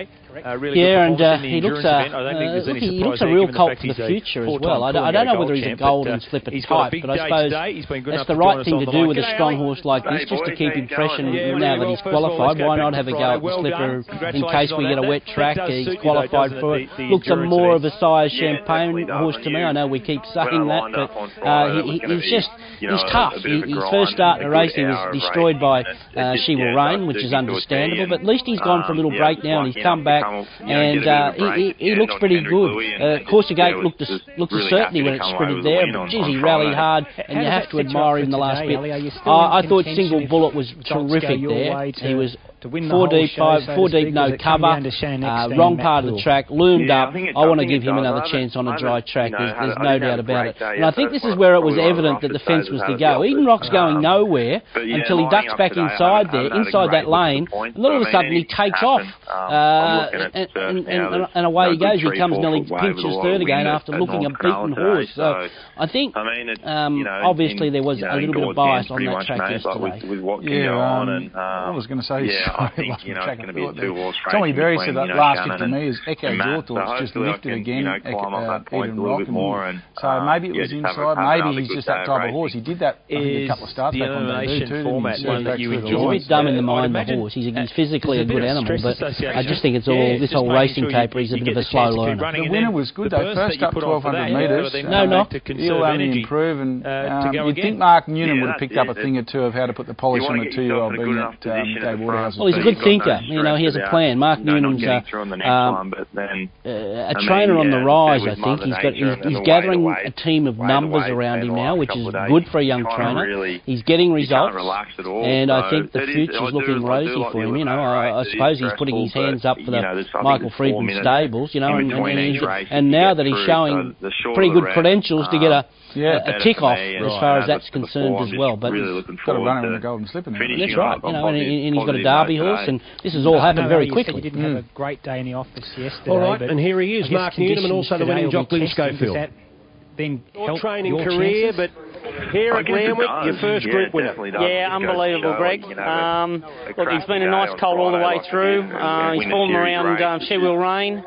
He looks a real colt for the future as well. I don't know whether he's a Golden Slipper type, but I suppose that's the right thing to do with a strong horse like this, just to keep him fresh. And now that he's qualified, why not have a go at the Slipper in case we get a wet track? He's qualified for it. Looks more of a size Champagne horse to me. I know we keep saying that, but he's tough. His first start in a race, he was destroyed by She Will Reign, which is understandable, but at least he's gone for a little break now and he's come back. And he looks pretty good. Corsa Gate looked a certainty when it sprinted there, but geez, he rallied hard, and you have to admire him in the last bit. I thought Single Bullet was terrific there. He was 4 deep, no cover, wrong part of the track, loomed up. I want to give him another chance on a dry track. There's no doubt about it. And I think this is where it was evident that the fence was to go. Eden Rock's going nowhere until he ducks back inside there, inside that lane, and then all of a sudden he takes off. And away he goes. He comes nearly pinches third again after looking a beaten horse. So I think obviously there was a little bit of bias on that track yesterday. I was going to say, Tommy Berry said that last 50 metres, Echo Dorthorpe's just lifted again, Eden Rock. So maybe it was inside, maybe he's just that type of horse. He did that, I think, a couple of starts back on debut too. He's a bit dumb in the mind, the horse. He's physically a good animal, but I just think it's all, this whole racing caper, he's a bit of a slow learner. The winner was good though, first up 1,200 metres. No knock. He'll only improve, and you'd think Mark Newnham would have picked up a thing or two of how to put the polish on the 2-year-old being at Dave Waterhouse. Well, he's a good thinker. He has a plan. Mark Newnham's a trainer on the rise, I think. He's gathering a team of numbers around him now, which is good for a young trainer. He's getting results, and I think the future's looking rosy for him. I suppose he's putting his hands up for the Michael Friedman stables, and now that he's showing pretty good credentials to get a tick off as far as that's concerned as well. But he's got a runner in the Golden Slipper now. That's right. And he's got a Derby horse, and this has all happened very quickly. He didn't have a great day in the office yesterday. All right, and here he is, Mark Newnham, and also the winning jock, Glenn Schofield. Being training career, but Here at Randwick, your first group winner. Yeah, unbelievable, Greg. Look, he's been a nice colt all the way through. He's fallen around She Will Rain.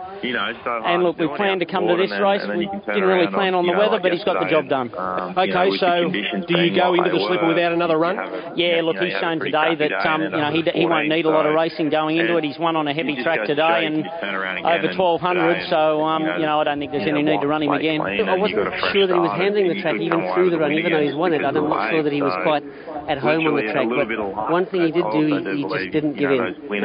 And look, we planned to come to this race. We didn't really plan on the weather, but he's got the job done. Okay, so do you go into the slipper without another run? Yeah, look, he's shown today that he won't need a lot of racing going into it. He's won on a heavy track today and over 1,200, so I don't think there's any need to run him again. I wasn't sure that he was handling the track even through the run, even though he's won it. I'm not sure that he was quite at home on the track, but one thing he did do, he just didn't give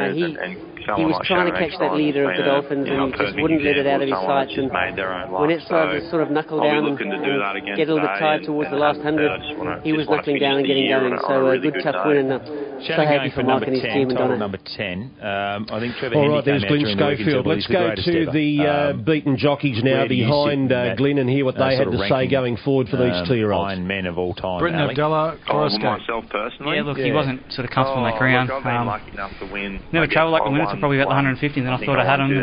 in. He was trying to catch that leader of the Dolphins and he just wouldn't let it out of his sights. And when it started to sort of knuckle down and get a little bit tired towards the last 100, he was knuckling down and getting going. So a good tough win, and so happy for Mark and his team and Donna. Number 10. I think Trevor all right, there's Glenn Schofield. Let's go to the beaten jockeys now behind Glenn and hear what they had to say going forward for these 2-year-olds. Iron men of all time. Britton Abdallah, myself personally. Yeah, look, he wasn't sort of comfortable in that ground. I've been lucky enough to win. Never travelled like the limits, probably about the 150, and then I thought I had him.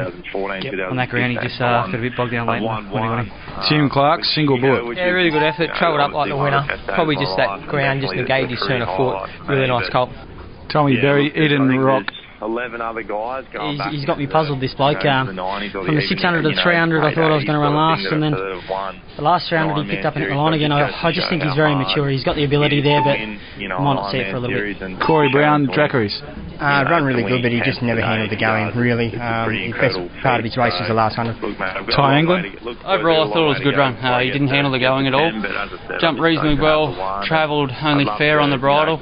On that ground, he just got a bit bogged down late when I got him. Tim Clark, single bullet. Yeah, really good effort. Travelled up like the winner. Probably just that ground just negated his turn of foot. Really nice colt. Tommy Berry, Eden Rock. 11 other guys going back. He's got me puzzled, this bloke. From the 600 to the 300, I thought I was going to run last, and then the last 300 he picked up in the line again. I just think he's very mature. He's got the ability there, but I might not see it for a little bit. Corey Brown, Dracaris. Run really good, but he just never handled the going, really. The best part of his race was the last 100. Ty England? Overall, I thought it was a good run. He didn't handle the going at all. Jumped reasonably well, travelled only fair on the bridle.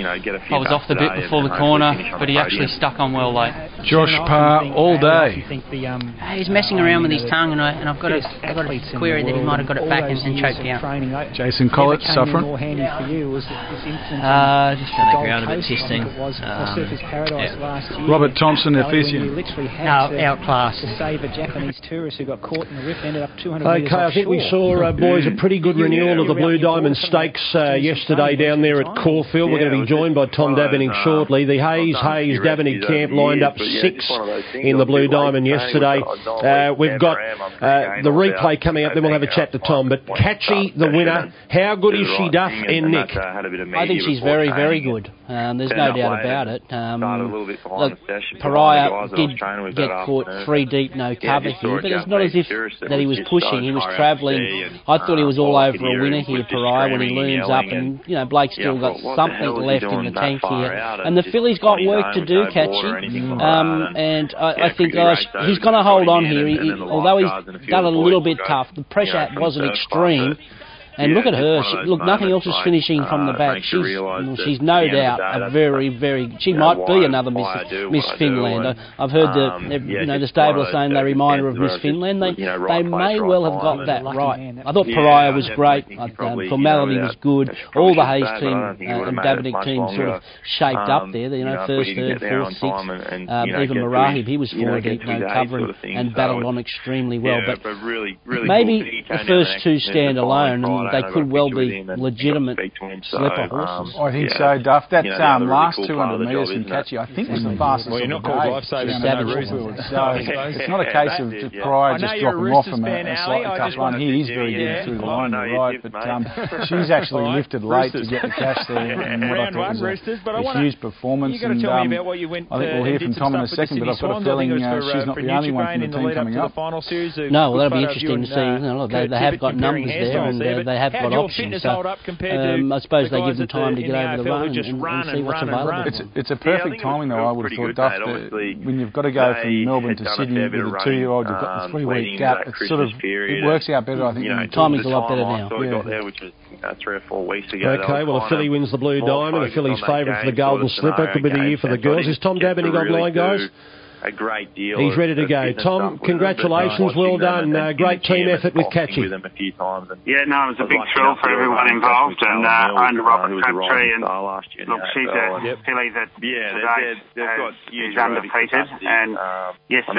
I was off the bit before the corner, but he actually stuck on well late. Josh Parr all day. He's messing around with his tongue, and I've got a query that he might have got it back and choked out. Jason Collett suffering. Just on the ground a bit testing. Robert Thompson, Efficient. Outclassed. To save a Japanese tourist who got caught in the rift, ended up 200 metres Okay, I think we saw, boys, a pretty good renewal of the Blue Diamond Stakes yesterday down there at Caulfield. We're going to be joined by Tom Davenning shortly. The Hayes Davenning camp lined up 6 in the Blue Diamond yesterday. We've got the replay coming up, then we'll have a chat to Tom. But Catchy, the winner, how good is she, Duff and Nick? I think she's very, very good. There's no doubt about it. Look, Pariah did get caught 3 deep, no cover here, but it's not as if that he was pushing. He was travelling. I thought he was all over a winner here, Pariah, when he looms up, and Blake's still got something left in the tank here. And the filly's got work to do, Catchy. And I think he's going to hold on here. Although he's done a little bit tough, the pressure wasn't extreme. And look at her. Nothing else is finishing from the back. She's no doubt a very, very... She might be another Miss Finland. I've heard the stable are saying they remind her of Miss Finland. They may well have got that right. I thought Pariah was great. Formality was good. All the Hayes team and Davennick team sort of shaped up there. First, third, fourth, sixth. Even Marahib, he was 4 deep, no cover, and battled on extremely well. But maybe the first 2 stand alone, and they could well be legitimate slipper horses. I think so, Duff. That last 200 metres from Catchy, I think was the fastest of the day. So it's not a case of Pariah just dropping off from a slightly tough run. He is very good through the line, right, but she's actually lifted late to get the cash there, and what I thought was a huge performance. And I think we'll hear from Tom in a second, but I've got a feeling she's not the only one from the team coming up. No, well, that'll be interesting to see. They have got numbers there, and they have got options. So, I suppose they give them time to get over the run and see what's available. It's a perfect timing, though, I would have thought, Duff, when you've got to go from Melbourne to Sydney with a 2-year-old, you've got the 3-week gap. It works out better, I think. Timing's a lot better now. Which was 3 or 4 weeks ago. Okay, well, a filly wins the Blue Diamond. A filly's favourite for the Golden Slipper. Could be the year for the girls. Is Tom Davenning online, guys? A great deal. He's ready to go. Tom, congratulations, well done. Great team effort with Catchy. With them a few times. Yeah, no, it was a big thrill for everyone involved, and under Robert Crabtree, and look, she's a filly that today is undefeated, and yesterday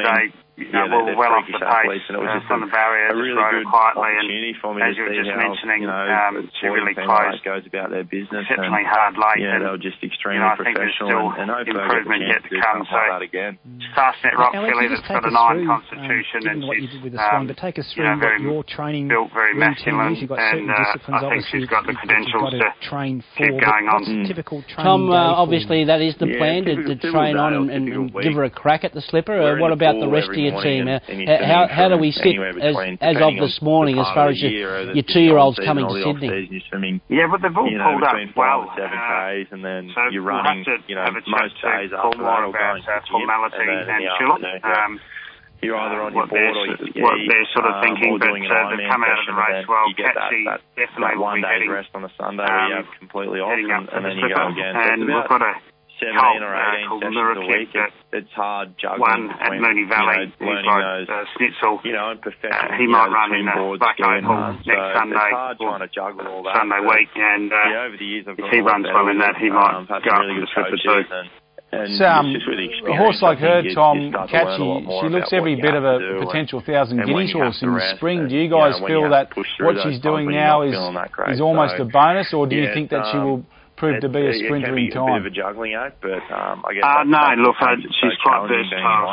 were well off the pace from the barrier, just rode it quietly, and as you were just mentioning, she really closed goes about their business, exceptionally hard late. Yeah, they were just extremely professional. I think there's still improvement yet to come. So again. Fastnet Rock filly that's got an iron constitution, and what you did with the Swan, but take us through what your training built very masculine, you've got certain disciplines. I think she's got the credentials to train for. Keep going on. Typical training. Tom, obviously that is the plan to train on and give her a crack at the slipper. What about the rest of your team? How do we sit as of this morning as far as your 2-year-olds coming to Sydney? Yeah, but they've all pulled up well. 7 Ks, and then so you're running, most days after that or going to formality and Chillip. You're either on your board or what they're sort of thinking, but they've come out of the race well. Catchy definitely one day rest on the Sunday where you have completely off, and then you go again. And we've got a 17 or 18 sessions a week. It's hard juggling. One at Mooney Valley, learning those, Schnitzel. And perfecting. He might run in Black Opal next Sunday. It's hard trying to juggle all that. Sunday week, and over the years, if he runs well in that, he might go up to the slipper too. It's a horse like her, Tom, Catchy, she looks every bit of a potential 1,000 Guineas horse in the spring. Do you guys feel that what she's doing now is almost a bonus, or do you think that she will prove to be a sprinter in time? A bit of a juggling act, but I guess no, look, she's quite versatile.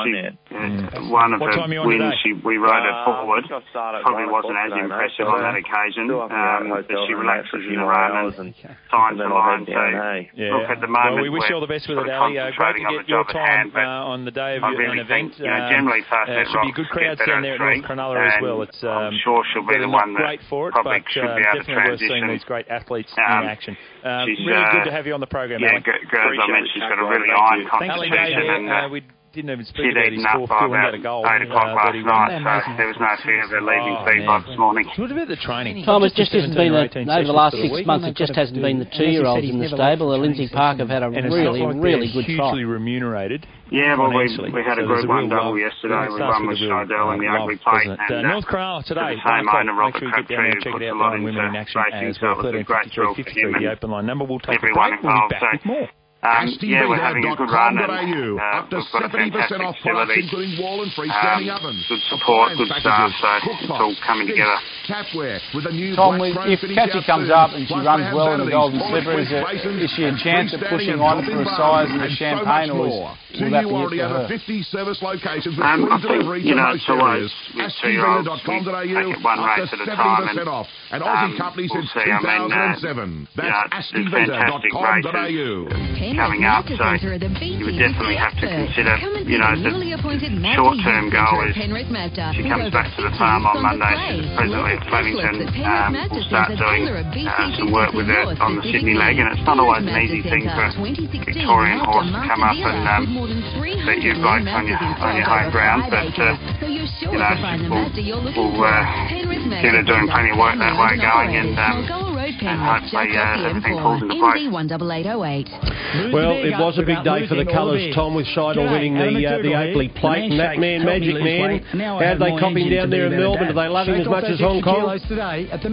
One of the wins, we rode her forward. Probably wasn't as impressive on that occasion, but she relaxes in the run and signs the line. So, look, at the moment, we wish you all the best with it, Ali. Great to get your time on the day of an event. Generally, should be a good crowd down there at North Cronulla as well. It's I'm sure she'll be the one that probably should be able to transition. Definitely worth seeing these great athletes in action. Really good to have you on the program, Ali. Girls, I mentioned she's got a really iron constitution, and we didn't even speak about his fourth kill and had a goal. 8 o'clock last night, so there was no fear of her leaving feedback this morning. What about the training? Tom, it just hasn't been, over the last 6 months, it just hasn't been the 2-year-olds in the stable. Lindsay Park have had a really good trot. Hugely remunerated. Yeah, well, we had a Group 1 double yesterday. We won with Shidell in the ugly plate. North Cronulla today. The same owner, Robert Make sure you get down there and check it out. Lion Women in Action as well. 1353 the open line number. We'll take a break. We'll be back with more. We're having a good run, and up to 70% off products, including wall and freestanding ovens. Good support, good staff, so it's all coming together. Tapware with a new Tom, if Catchy comes up and she runs well in the Golden Slipper, is she a chance of pushing on for a size in the Champagne, or will that be it for her? 50 service locations with I free delivery think, to most areas. With 2-year-olds, we take it one race at a time, and off. An Aussie company since 2007. That's AstonVilla.com.au. Coming up, so you would definitely have to consider, the short-term goal is she comes back to the farm on Monday. She's presently at Flemington. We'll start doing some work with her on the Sydney leg, and it's not always an easy thing for a Victorian horse to come up and beat you blokes on your home ground, but we'll get her doing plenty of work that way going, and hopefully everything falls into place. Well, it was a big day for the colours, Tom, with Shidell winning the Oakley Plate, and that man, Magic Man, how'd they cop him down there in Melbourne? Do they love him as much as Hong Kong? I don't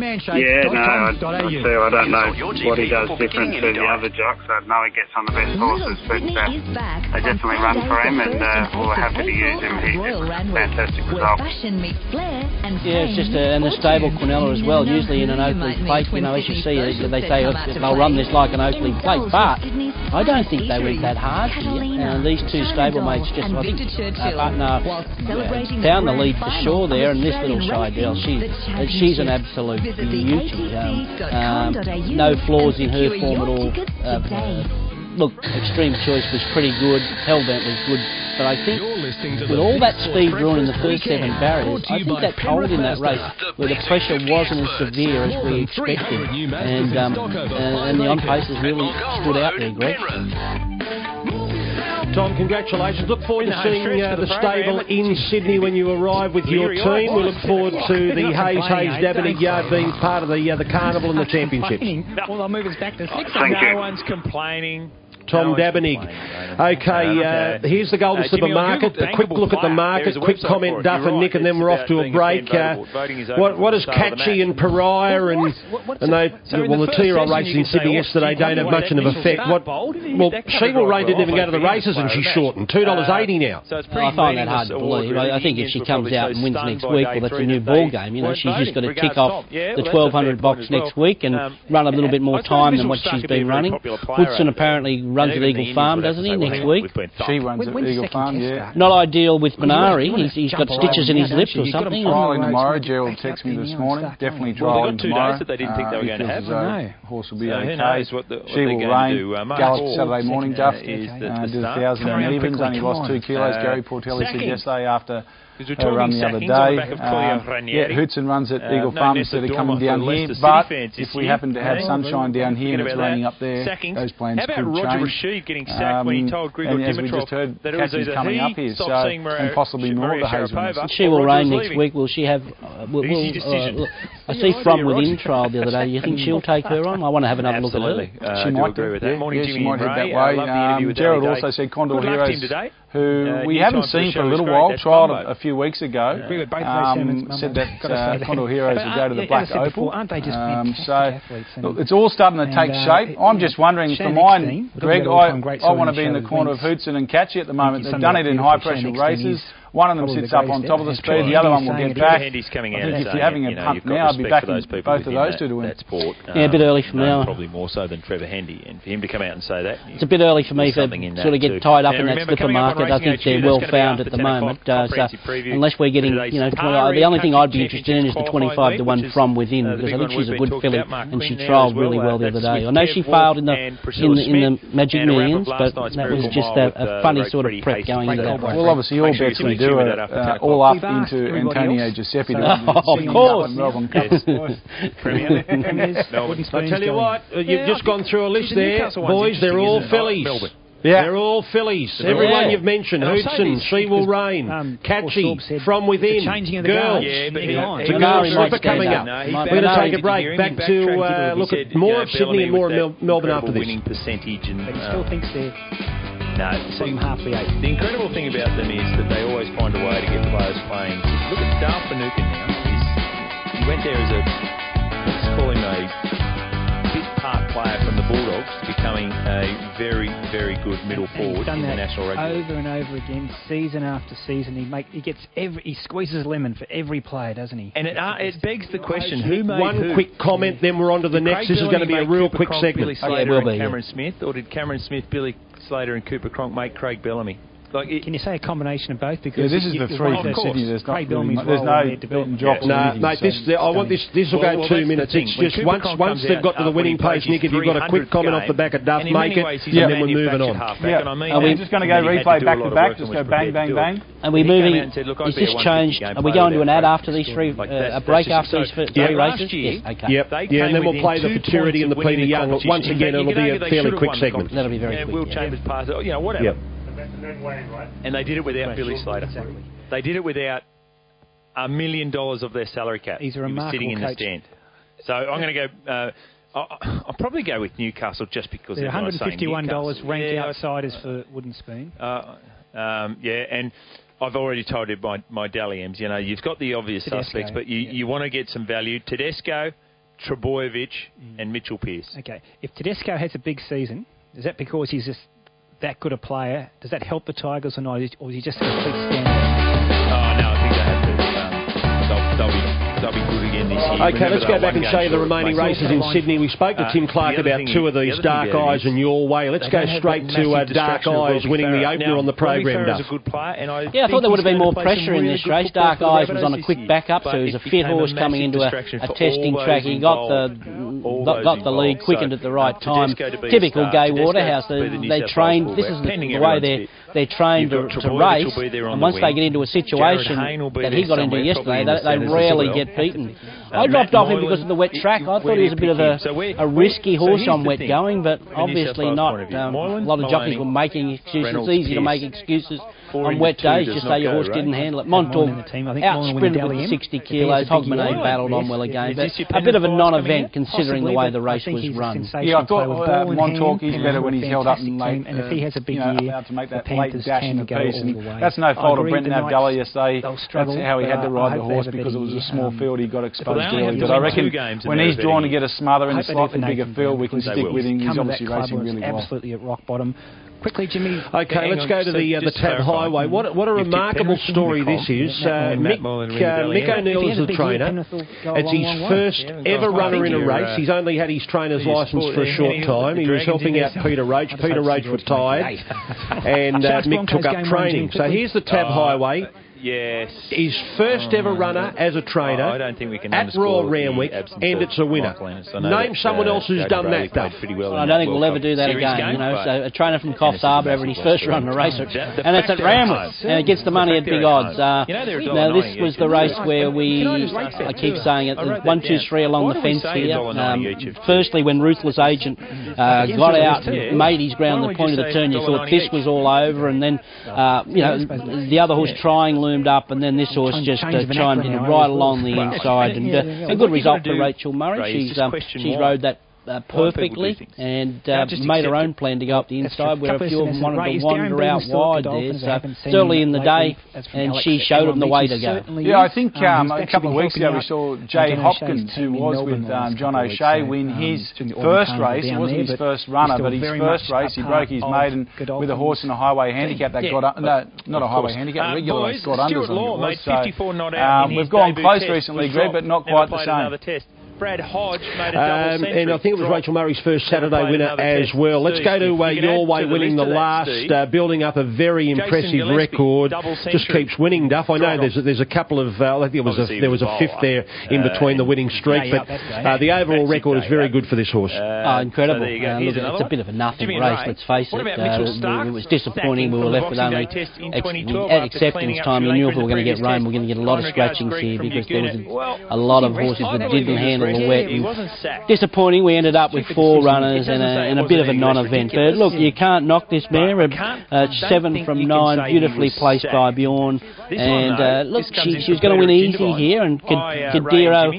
know what he does different to the other jocks. I know he gets on the best horses, but they definitely run for him, and we're happy to use him. It's a fantastic result. Yeah, it's just and the stable Quinella as well. Usually in an Oakley Plate, as you see, they say they'll run this like an Oakley Plate, but I don't think they went that hard here. These two stablemates just, I think, found the lead for sure there, and this little Shidell, she's an absolute beauty. No flaws in her form at all. Look, Extreme Choice was pretty good, Hellbent was good, but I think with all that speed drawn in the first 7 barriers, I think that told in that race where the pressure wasn't as severe as we expected, and the on-paces really stood out there, Greg. Tom, congratulations. Look forward to seeing the stable in Sydney when you arrive with your team. We look forward to the Hayes Davenant Yard being part of the carnival and the championships. Well, I'll move us back to 6. Thank you. No one's complaining. Tom Dabenig. Okay, here's the Golden Slipper market. A quick look at the market, quick comment, Duff and Nick, and then we're off to a break. What is Catchy and Pariah and they? Well, the 2-year-old races in Sydney yesterday don't have much of an effect. Well, She Will Reign didn't even go to the races and she's shortened. $2.80 now. I find that hard to believe. I think if she comes out and wins next week, well, that's a new ball game. You know, she's just got to tick off the 1,200 box next week and run a little bit more time than what she's been running. Woodson apparently runs at Eagle Farm, doesn't he, next week? She runs at Eagle Farm, yeah. Not ideal with Minari. He's got stitches in his lips or something. Trialling tomorrow. Gerald texted me this morning. Definitely trialling tomorrow. They didn't think they were going to have. No. Horse will be okay. She Will Reign. Galloped Saturday morning, Duff. Did 1,000 in evens. Only lost 2 kilos. Gary Portelli said yesterday after her run the other day. Hootson runs at Eagle Farm instead of coming down here. But if we happen to have sunshine down here and it's raining up there, those plans could change. And as we just heard, Catchy's coming up here, so and possibly more of the Hazelnuts. She Will Reign next week. Will she have? I see From Within trial the other day. Do you think she'll take her on? I want to have another look at her. She might do. She might head that way. Gerald also said Condor Heroes, who we haven't seen for a little while, trialled a few weeks ago, said that Condor Heroes will go to the Black Opal. So look, it's all starting to take shape. I'm just wondering, for mine, Greg, I want to be in the corner of Hootson and Catchy at the moment. They've done it in high pressure races. One of them sits up on top of the speed, the other one will get back. I think if you're having a punt now, I'd be backing both of those two to win. Yeah, a bit early for me. Probably more so than Trevor Hendy. And for him to come out and say that... It's a bit early for me to sort of get tied up in that slipper market. I think they're well found at the moment. So unless we're getting, the only thing I'd be interested in is the 25 to 1 From Within, because I think she's a good filly and she trialled really well the other day. I know she failed in the Magic Millions, but that was just a funny sort of prep going into that one. Well, obviously all bets we do are all up into Antonio Giuseppe. Of course. I tell you what, you've just gone through a list there, boys. They're all fillies. Yeah. They're all fillies. Everyone you've mentioned, Hootson, She Will Reign, Catchy, From Within, Girls. It's a girl slipper coming up. We're going to take a break. Back to look at more of Sydney and more of Melbourne after this. Winning percentage and still thinks they're... No, half the eight. The incredible thing about them is that they always find a way to get players playing. Look at Dale Finucane now. He went there as let's call him a bit part player from the Bulldogs to becoming a very, very good middle forward in the National Rugby. Over and over again, season after season, he squeezes a lemon for every player, doesn't he? And it begs the question: who made one quick comment? Then we're on to the next. This is going to be a real quick segment. Billy Slater and Cameron Smith, or did Cameron Smith, Billy Slater and Cooper Cronk make Craig Bellamy? Can you say a combination of both? Because this is the three from Sydney. There's no drops. No, mate. I want this. This will go 2 minutes. It's just once they've got to the winning post, Nick. If you've got a quick comment off the back of Duff, make it, and then we're moving on. Are we just going to go replay back to back? Just go bang, bang, bang. Are we moving? Is this changed? Are we going to an ad after these three? A break after these three races? Yes. Okay. Yep. Yeah, and then we'll play the Futurity and the Peter Young. Once again, it'll be a fairly quick segment. That'll be very quick. Will Chambers pass it? Whatever. And they did it without Billy Slater. Exactly. They did it without $1 million of their salary cap. He's a remarkable sitting in the stand. So I'm going to go... I'll probably go with Newcastle just because they're $151 ranked outsiders for Wooden Spoon. And I've already told you my Dally M's. You've got the obvious suspects, but you want to get some value. Tedesco, Trebojevic, and Mitchell Pearce. Okay. If Tedesco has a big season, is that because he's just that good a player? Does that help the Tigers or not? Or is he just a complete standout? Oh, no, I think they have to. They'll be good again this year. Okay, let's go back and show the remaining races in Sydney. We spoke to Tim Clark about two of these, Dark Eyes and Your Way. Let's go straight to Dark Eyes winning the opener on the program, Duff. Yeah, I thought there would have been more pressure in this race. Dark Eyes was on a quick backup, so he was a fit horse coming into a testing track. He got the lead, quickened at the right time. Typical Gay Waterhouse. They trained. This is the way they're trained to race. And once they get into a situation that he got into yesterday, they rarely get beaten. I dropped off him because of the wet track. I thought he was a bit of a risky horse on wet going, but obviously not. A lot of jockeys were making excuses. It's easy to make excuses on wet days, just say your horse didn't handle it. Montauk out-sprinted with 60 kilos. Hogmanay battled on well again. But a bit of a non-event considering the way the race was run. Yeah, I thought Montauk is better when he's held up and late, and if he has a big year, allowed to make that late dash in the piece. And that's no fault of Brenton Abdallah yesterday. That's how he had to ride the horse because it was a small field. He got exposed early. But I reckon when he's drawn to get a smother in a slightly bigger field, we can stick with him. He's obviously racing really well. Absolutely at rock bottom. Quickly, Jimmy. Okay, let's go to the Tab Highway. What a remarkable story this is. Mick O'Neill is the trainer. It's his first ever runner in a race. He's only had his trainer's licence for a short time. He was helping out Peter Roach. Peter Roach retired, and Mick took up training. So here's the Tab Highway. Yes. His first ever runner as a trainer I don't think we can at Royal Randwick, and it's a winner. Name someone else who's done that, Duff. I don't think we'll ever do that again. So a trainer from Coffs Harbour having his first run in a race, and it's at Randwick, and it gets the money at big odds. Now this was the race where I keep saying it, 1, 2, 3 along the fence here. Firstly, when Ruthless Agent got out and made his ground the point of the turn, you thought this was all over, and then the other horse Trying loomed up, and then this horse just chimed in right along the inside, and a good result for Rachel Murray. She's rode that perfectly and made her own plan to go up the inside, where a few of them wanted to wander out wide there. So it's early in the day, and she showed them the way to go. Yeah, I think a couple of weeks ago we saw Jay Hopkins, who was with John O'Shea, win his first race. It wasn't his first runner, but his first race. He broke his maiden with a horse in a highway handicap that got no, not a highway handicap, a regular race got unders on it. So we've gone close recently, Greg, but not quite the same. Brad Hodge made a double century. And I think it was Rachel Murray's first Saturday winner as well. Let's go to Your Way winning the last, building up a very impressive record. Just keeps winning, Duff. I know there's a couple of, I think there was a fifth there in between the winning streak, but the overall record is very good for this horse. Incredible. Look, it's a bit of a nothing race, let's face it. It was disappointing. We were left with only at acceptance time. You knew if we were going to get rain, we were going to get a lot of scratchings here because there was a lot of horses that didn't handle the wet. Disappointing. We ended up with 4 runners and a bit of a non-event. But look, you can't knock this mare. 7 from 9, beautifully placed by Bjorn. And look, she was going to win easy here, and Kadiro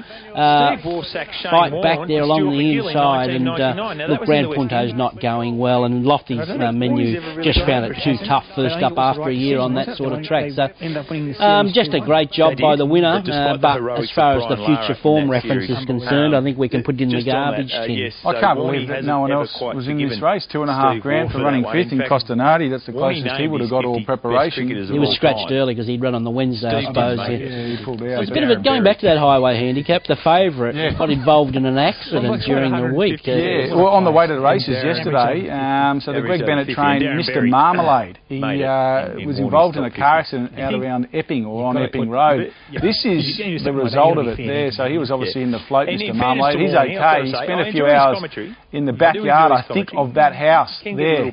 fight back there along the inside. And look, Grand Punto's not going well, and Lofty's menu just found it too tough first up after a year on that sort of track. So just a great job by the winner. But as far as the future form reference is concerned, I think we can put it in the garbage tin. I can't believe that no one else was in this race. $2.5 grand for running fifth in Costanati. That's the closest he would have got all preparation. He was scratched early because he'd run on the Wednesday, I suppose. He pulled out. It's a bit of it. Going back to that highway handicap, the favourite got involved in an accident during the week. Well, on the way to the races yesterday, so the Greg Bennett trained Mr. Marmalade. He was involved in a car accident out around Epping or on Epping Road. This is the result of it there. So he was obviously in the float, Mr. Marmalade. He's okay. He spent a few hours in the backyard, I think, of that house there.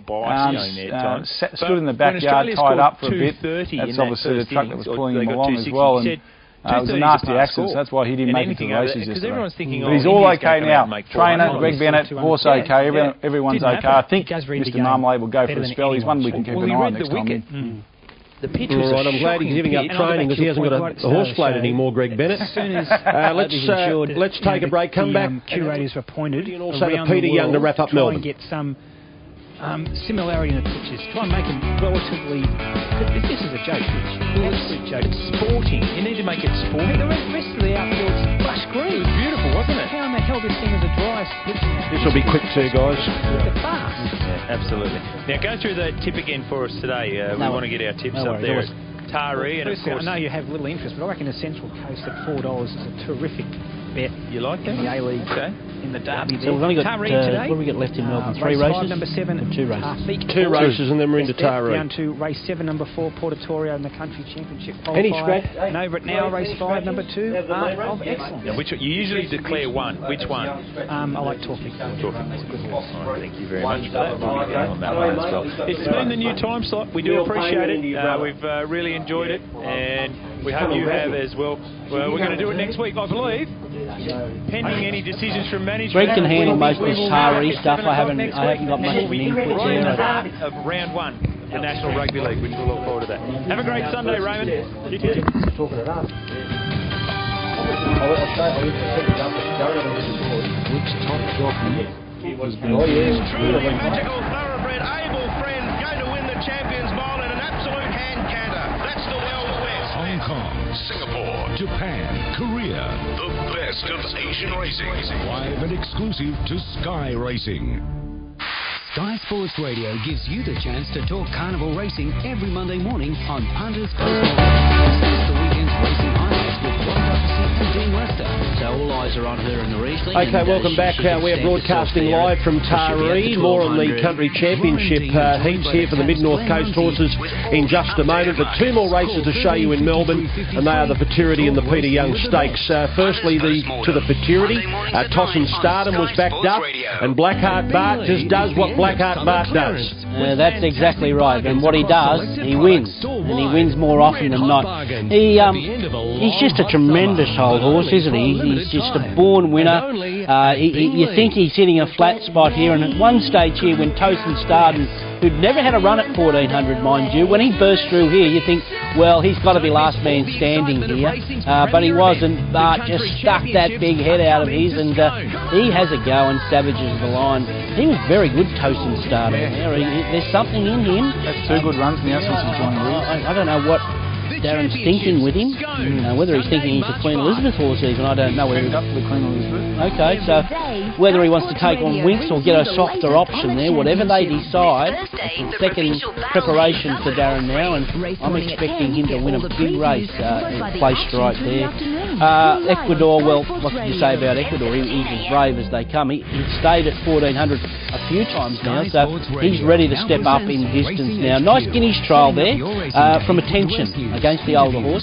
Stood in the backyard, tied up for a bit. That's obviously the truck that was pulling him along as well. And it was a nasty accident, so that's why he didn't make it to the races yesterday. But he's all okay now. Trainer, Greg Bennett, horse okay. Everyone's okay. I think Mr. Marmalade will go for a spell. He's one we can keep an eye on next time. The pitch was I'm glad he's giving up training because he hasn't got a horse plate anymore, Greg Bennett. Let's take a break, come back. Curators appointed. And also the Peter Young to wrap up Melbourne. Get some similarity in the pitches. Try and make them relatively... This is a joke, Mitch. Absolute joke. It's sporting. You need to make it sporting. The rest of the outfield's lush green. It was beautiful, wasn't it? How in the hell this thing is a dry pitch? This will be quick too, guys. Fast. Yeah, absolutely. Now go through the tip again for us today. We want to get our tips up there. Taree, and of course... I know you have little interest, but I reckon the Central Coast at $4 is a terrific bet. You like that? In the A-League. Okay. In the Derby. So we've only got, what do we get left in Melbourne? 3 races? Number 7. 2 races. 2 races, and then we're into Taree. Down to race 7, number 4, Portatorio in the Country Championship. Any scratch? And over it now, race 5, number 2, Art of Excellence. Now, you usually declare one. Which one? I like Torfik. Torfik. That's a good horse. Right, thank you very much for that. We'll be going on that one as well. It's been the new time slot. We do appreciate it. We've really enjoyed it, and we hope you have as well. We're going to do it next week, I believe. Pending any decisions from management. Greg can handle most of this Taree stuff. I haven't got much of an input there. Of round 1 of the National Rugby League, which we'll look forward to that. Have a great Sunday, Raymond. Talking it up. Which top jockey has been Truly magical thoroughbred, able friend, going to win the Champions Bowl in an absolute hand canter. That's the Wild West. Hong Kong, Singapore, Japan, Korea. The best of Asian racing. Live and exclusive to Sky Racing. Sky Sports Radio gives you the chance to talk carnival racing every Monday morning on Punters Post Mortem. Discuss the weekend's racing highlights with Ron Duffy and Dean Lester. So all eyes are on her in the Riesling. Okay, welcome back. We're broadcasting live from Taree. More on the Country Championship heats here for the Mid-North Coast horses in just a moment. But 2 more races to show you in Melbourne, and they are the Futurity and the Peter Young Stakes. Firstly, to the Futurity, Toss and Stardom was backed up, and Blackheart Bart just does what Blackheart Bart does. That's exactly right. And what he does, he wins. And he wins more often than not. He's just a tremendous old horse, isn't he? He's just a born winner. You think he's hitting a flat spot here. And at one stage here, when Toast and Stardom, who'd never had a run at 1400, mind you, when he burst through here, you think, well, he's got to be last man standing here. But he wasn't. Bart just stuck that big head out of his, and he has a go and savages the line. He was very good, Toast and Stardom. There's something in him. That's 2 good runs now since he's joined Wills. I don't know what Darren's thinking with him. Whether he's thinking he's a Queen Elizabeth horse even, I don't know. Whether up for the Queen Elizabeth. Okay, so whether he wants to take on Winks or get a softer option there, whatever they decide, it's the second preparation for Darren now, and I'm expecting him to win a big race, placed right there. Ecuador, well, what can you say about Ecuador? He's as brave as they come. He stayed at 1400 a few times now, so he's ready to step up in distance now. Nice Guineas trial there from Attention against the older horse.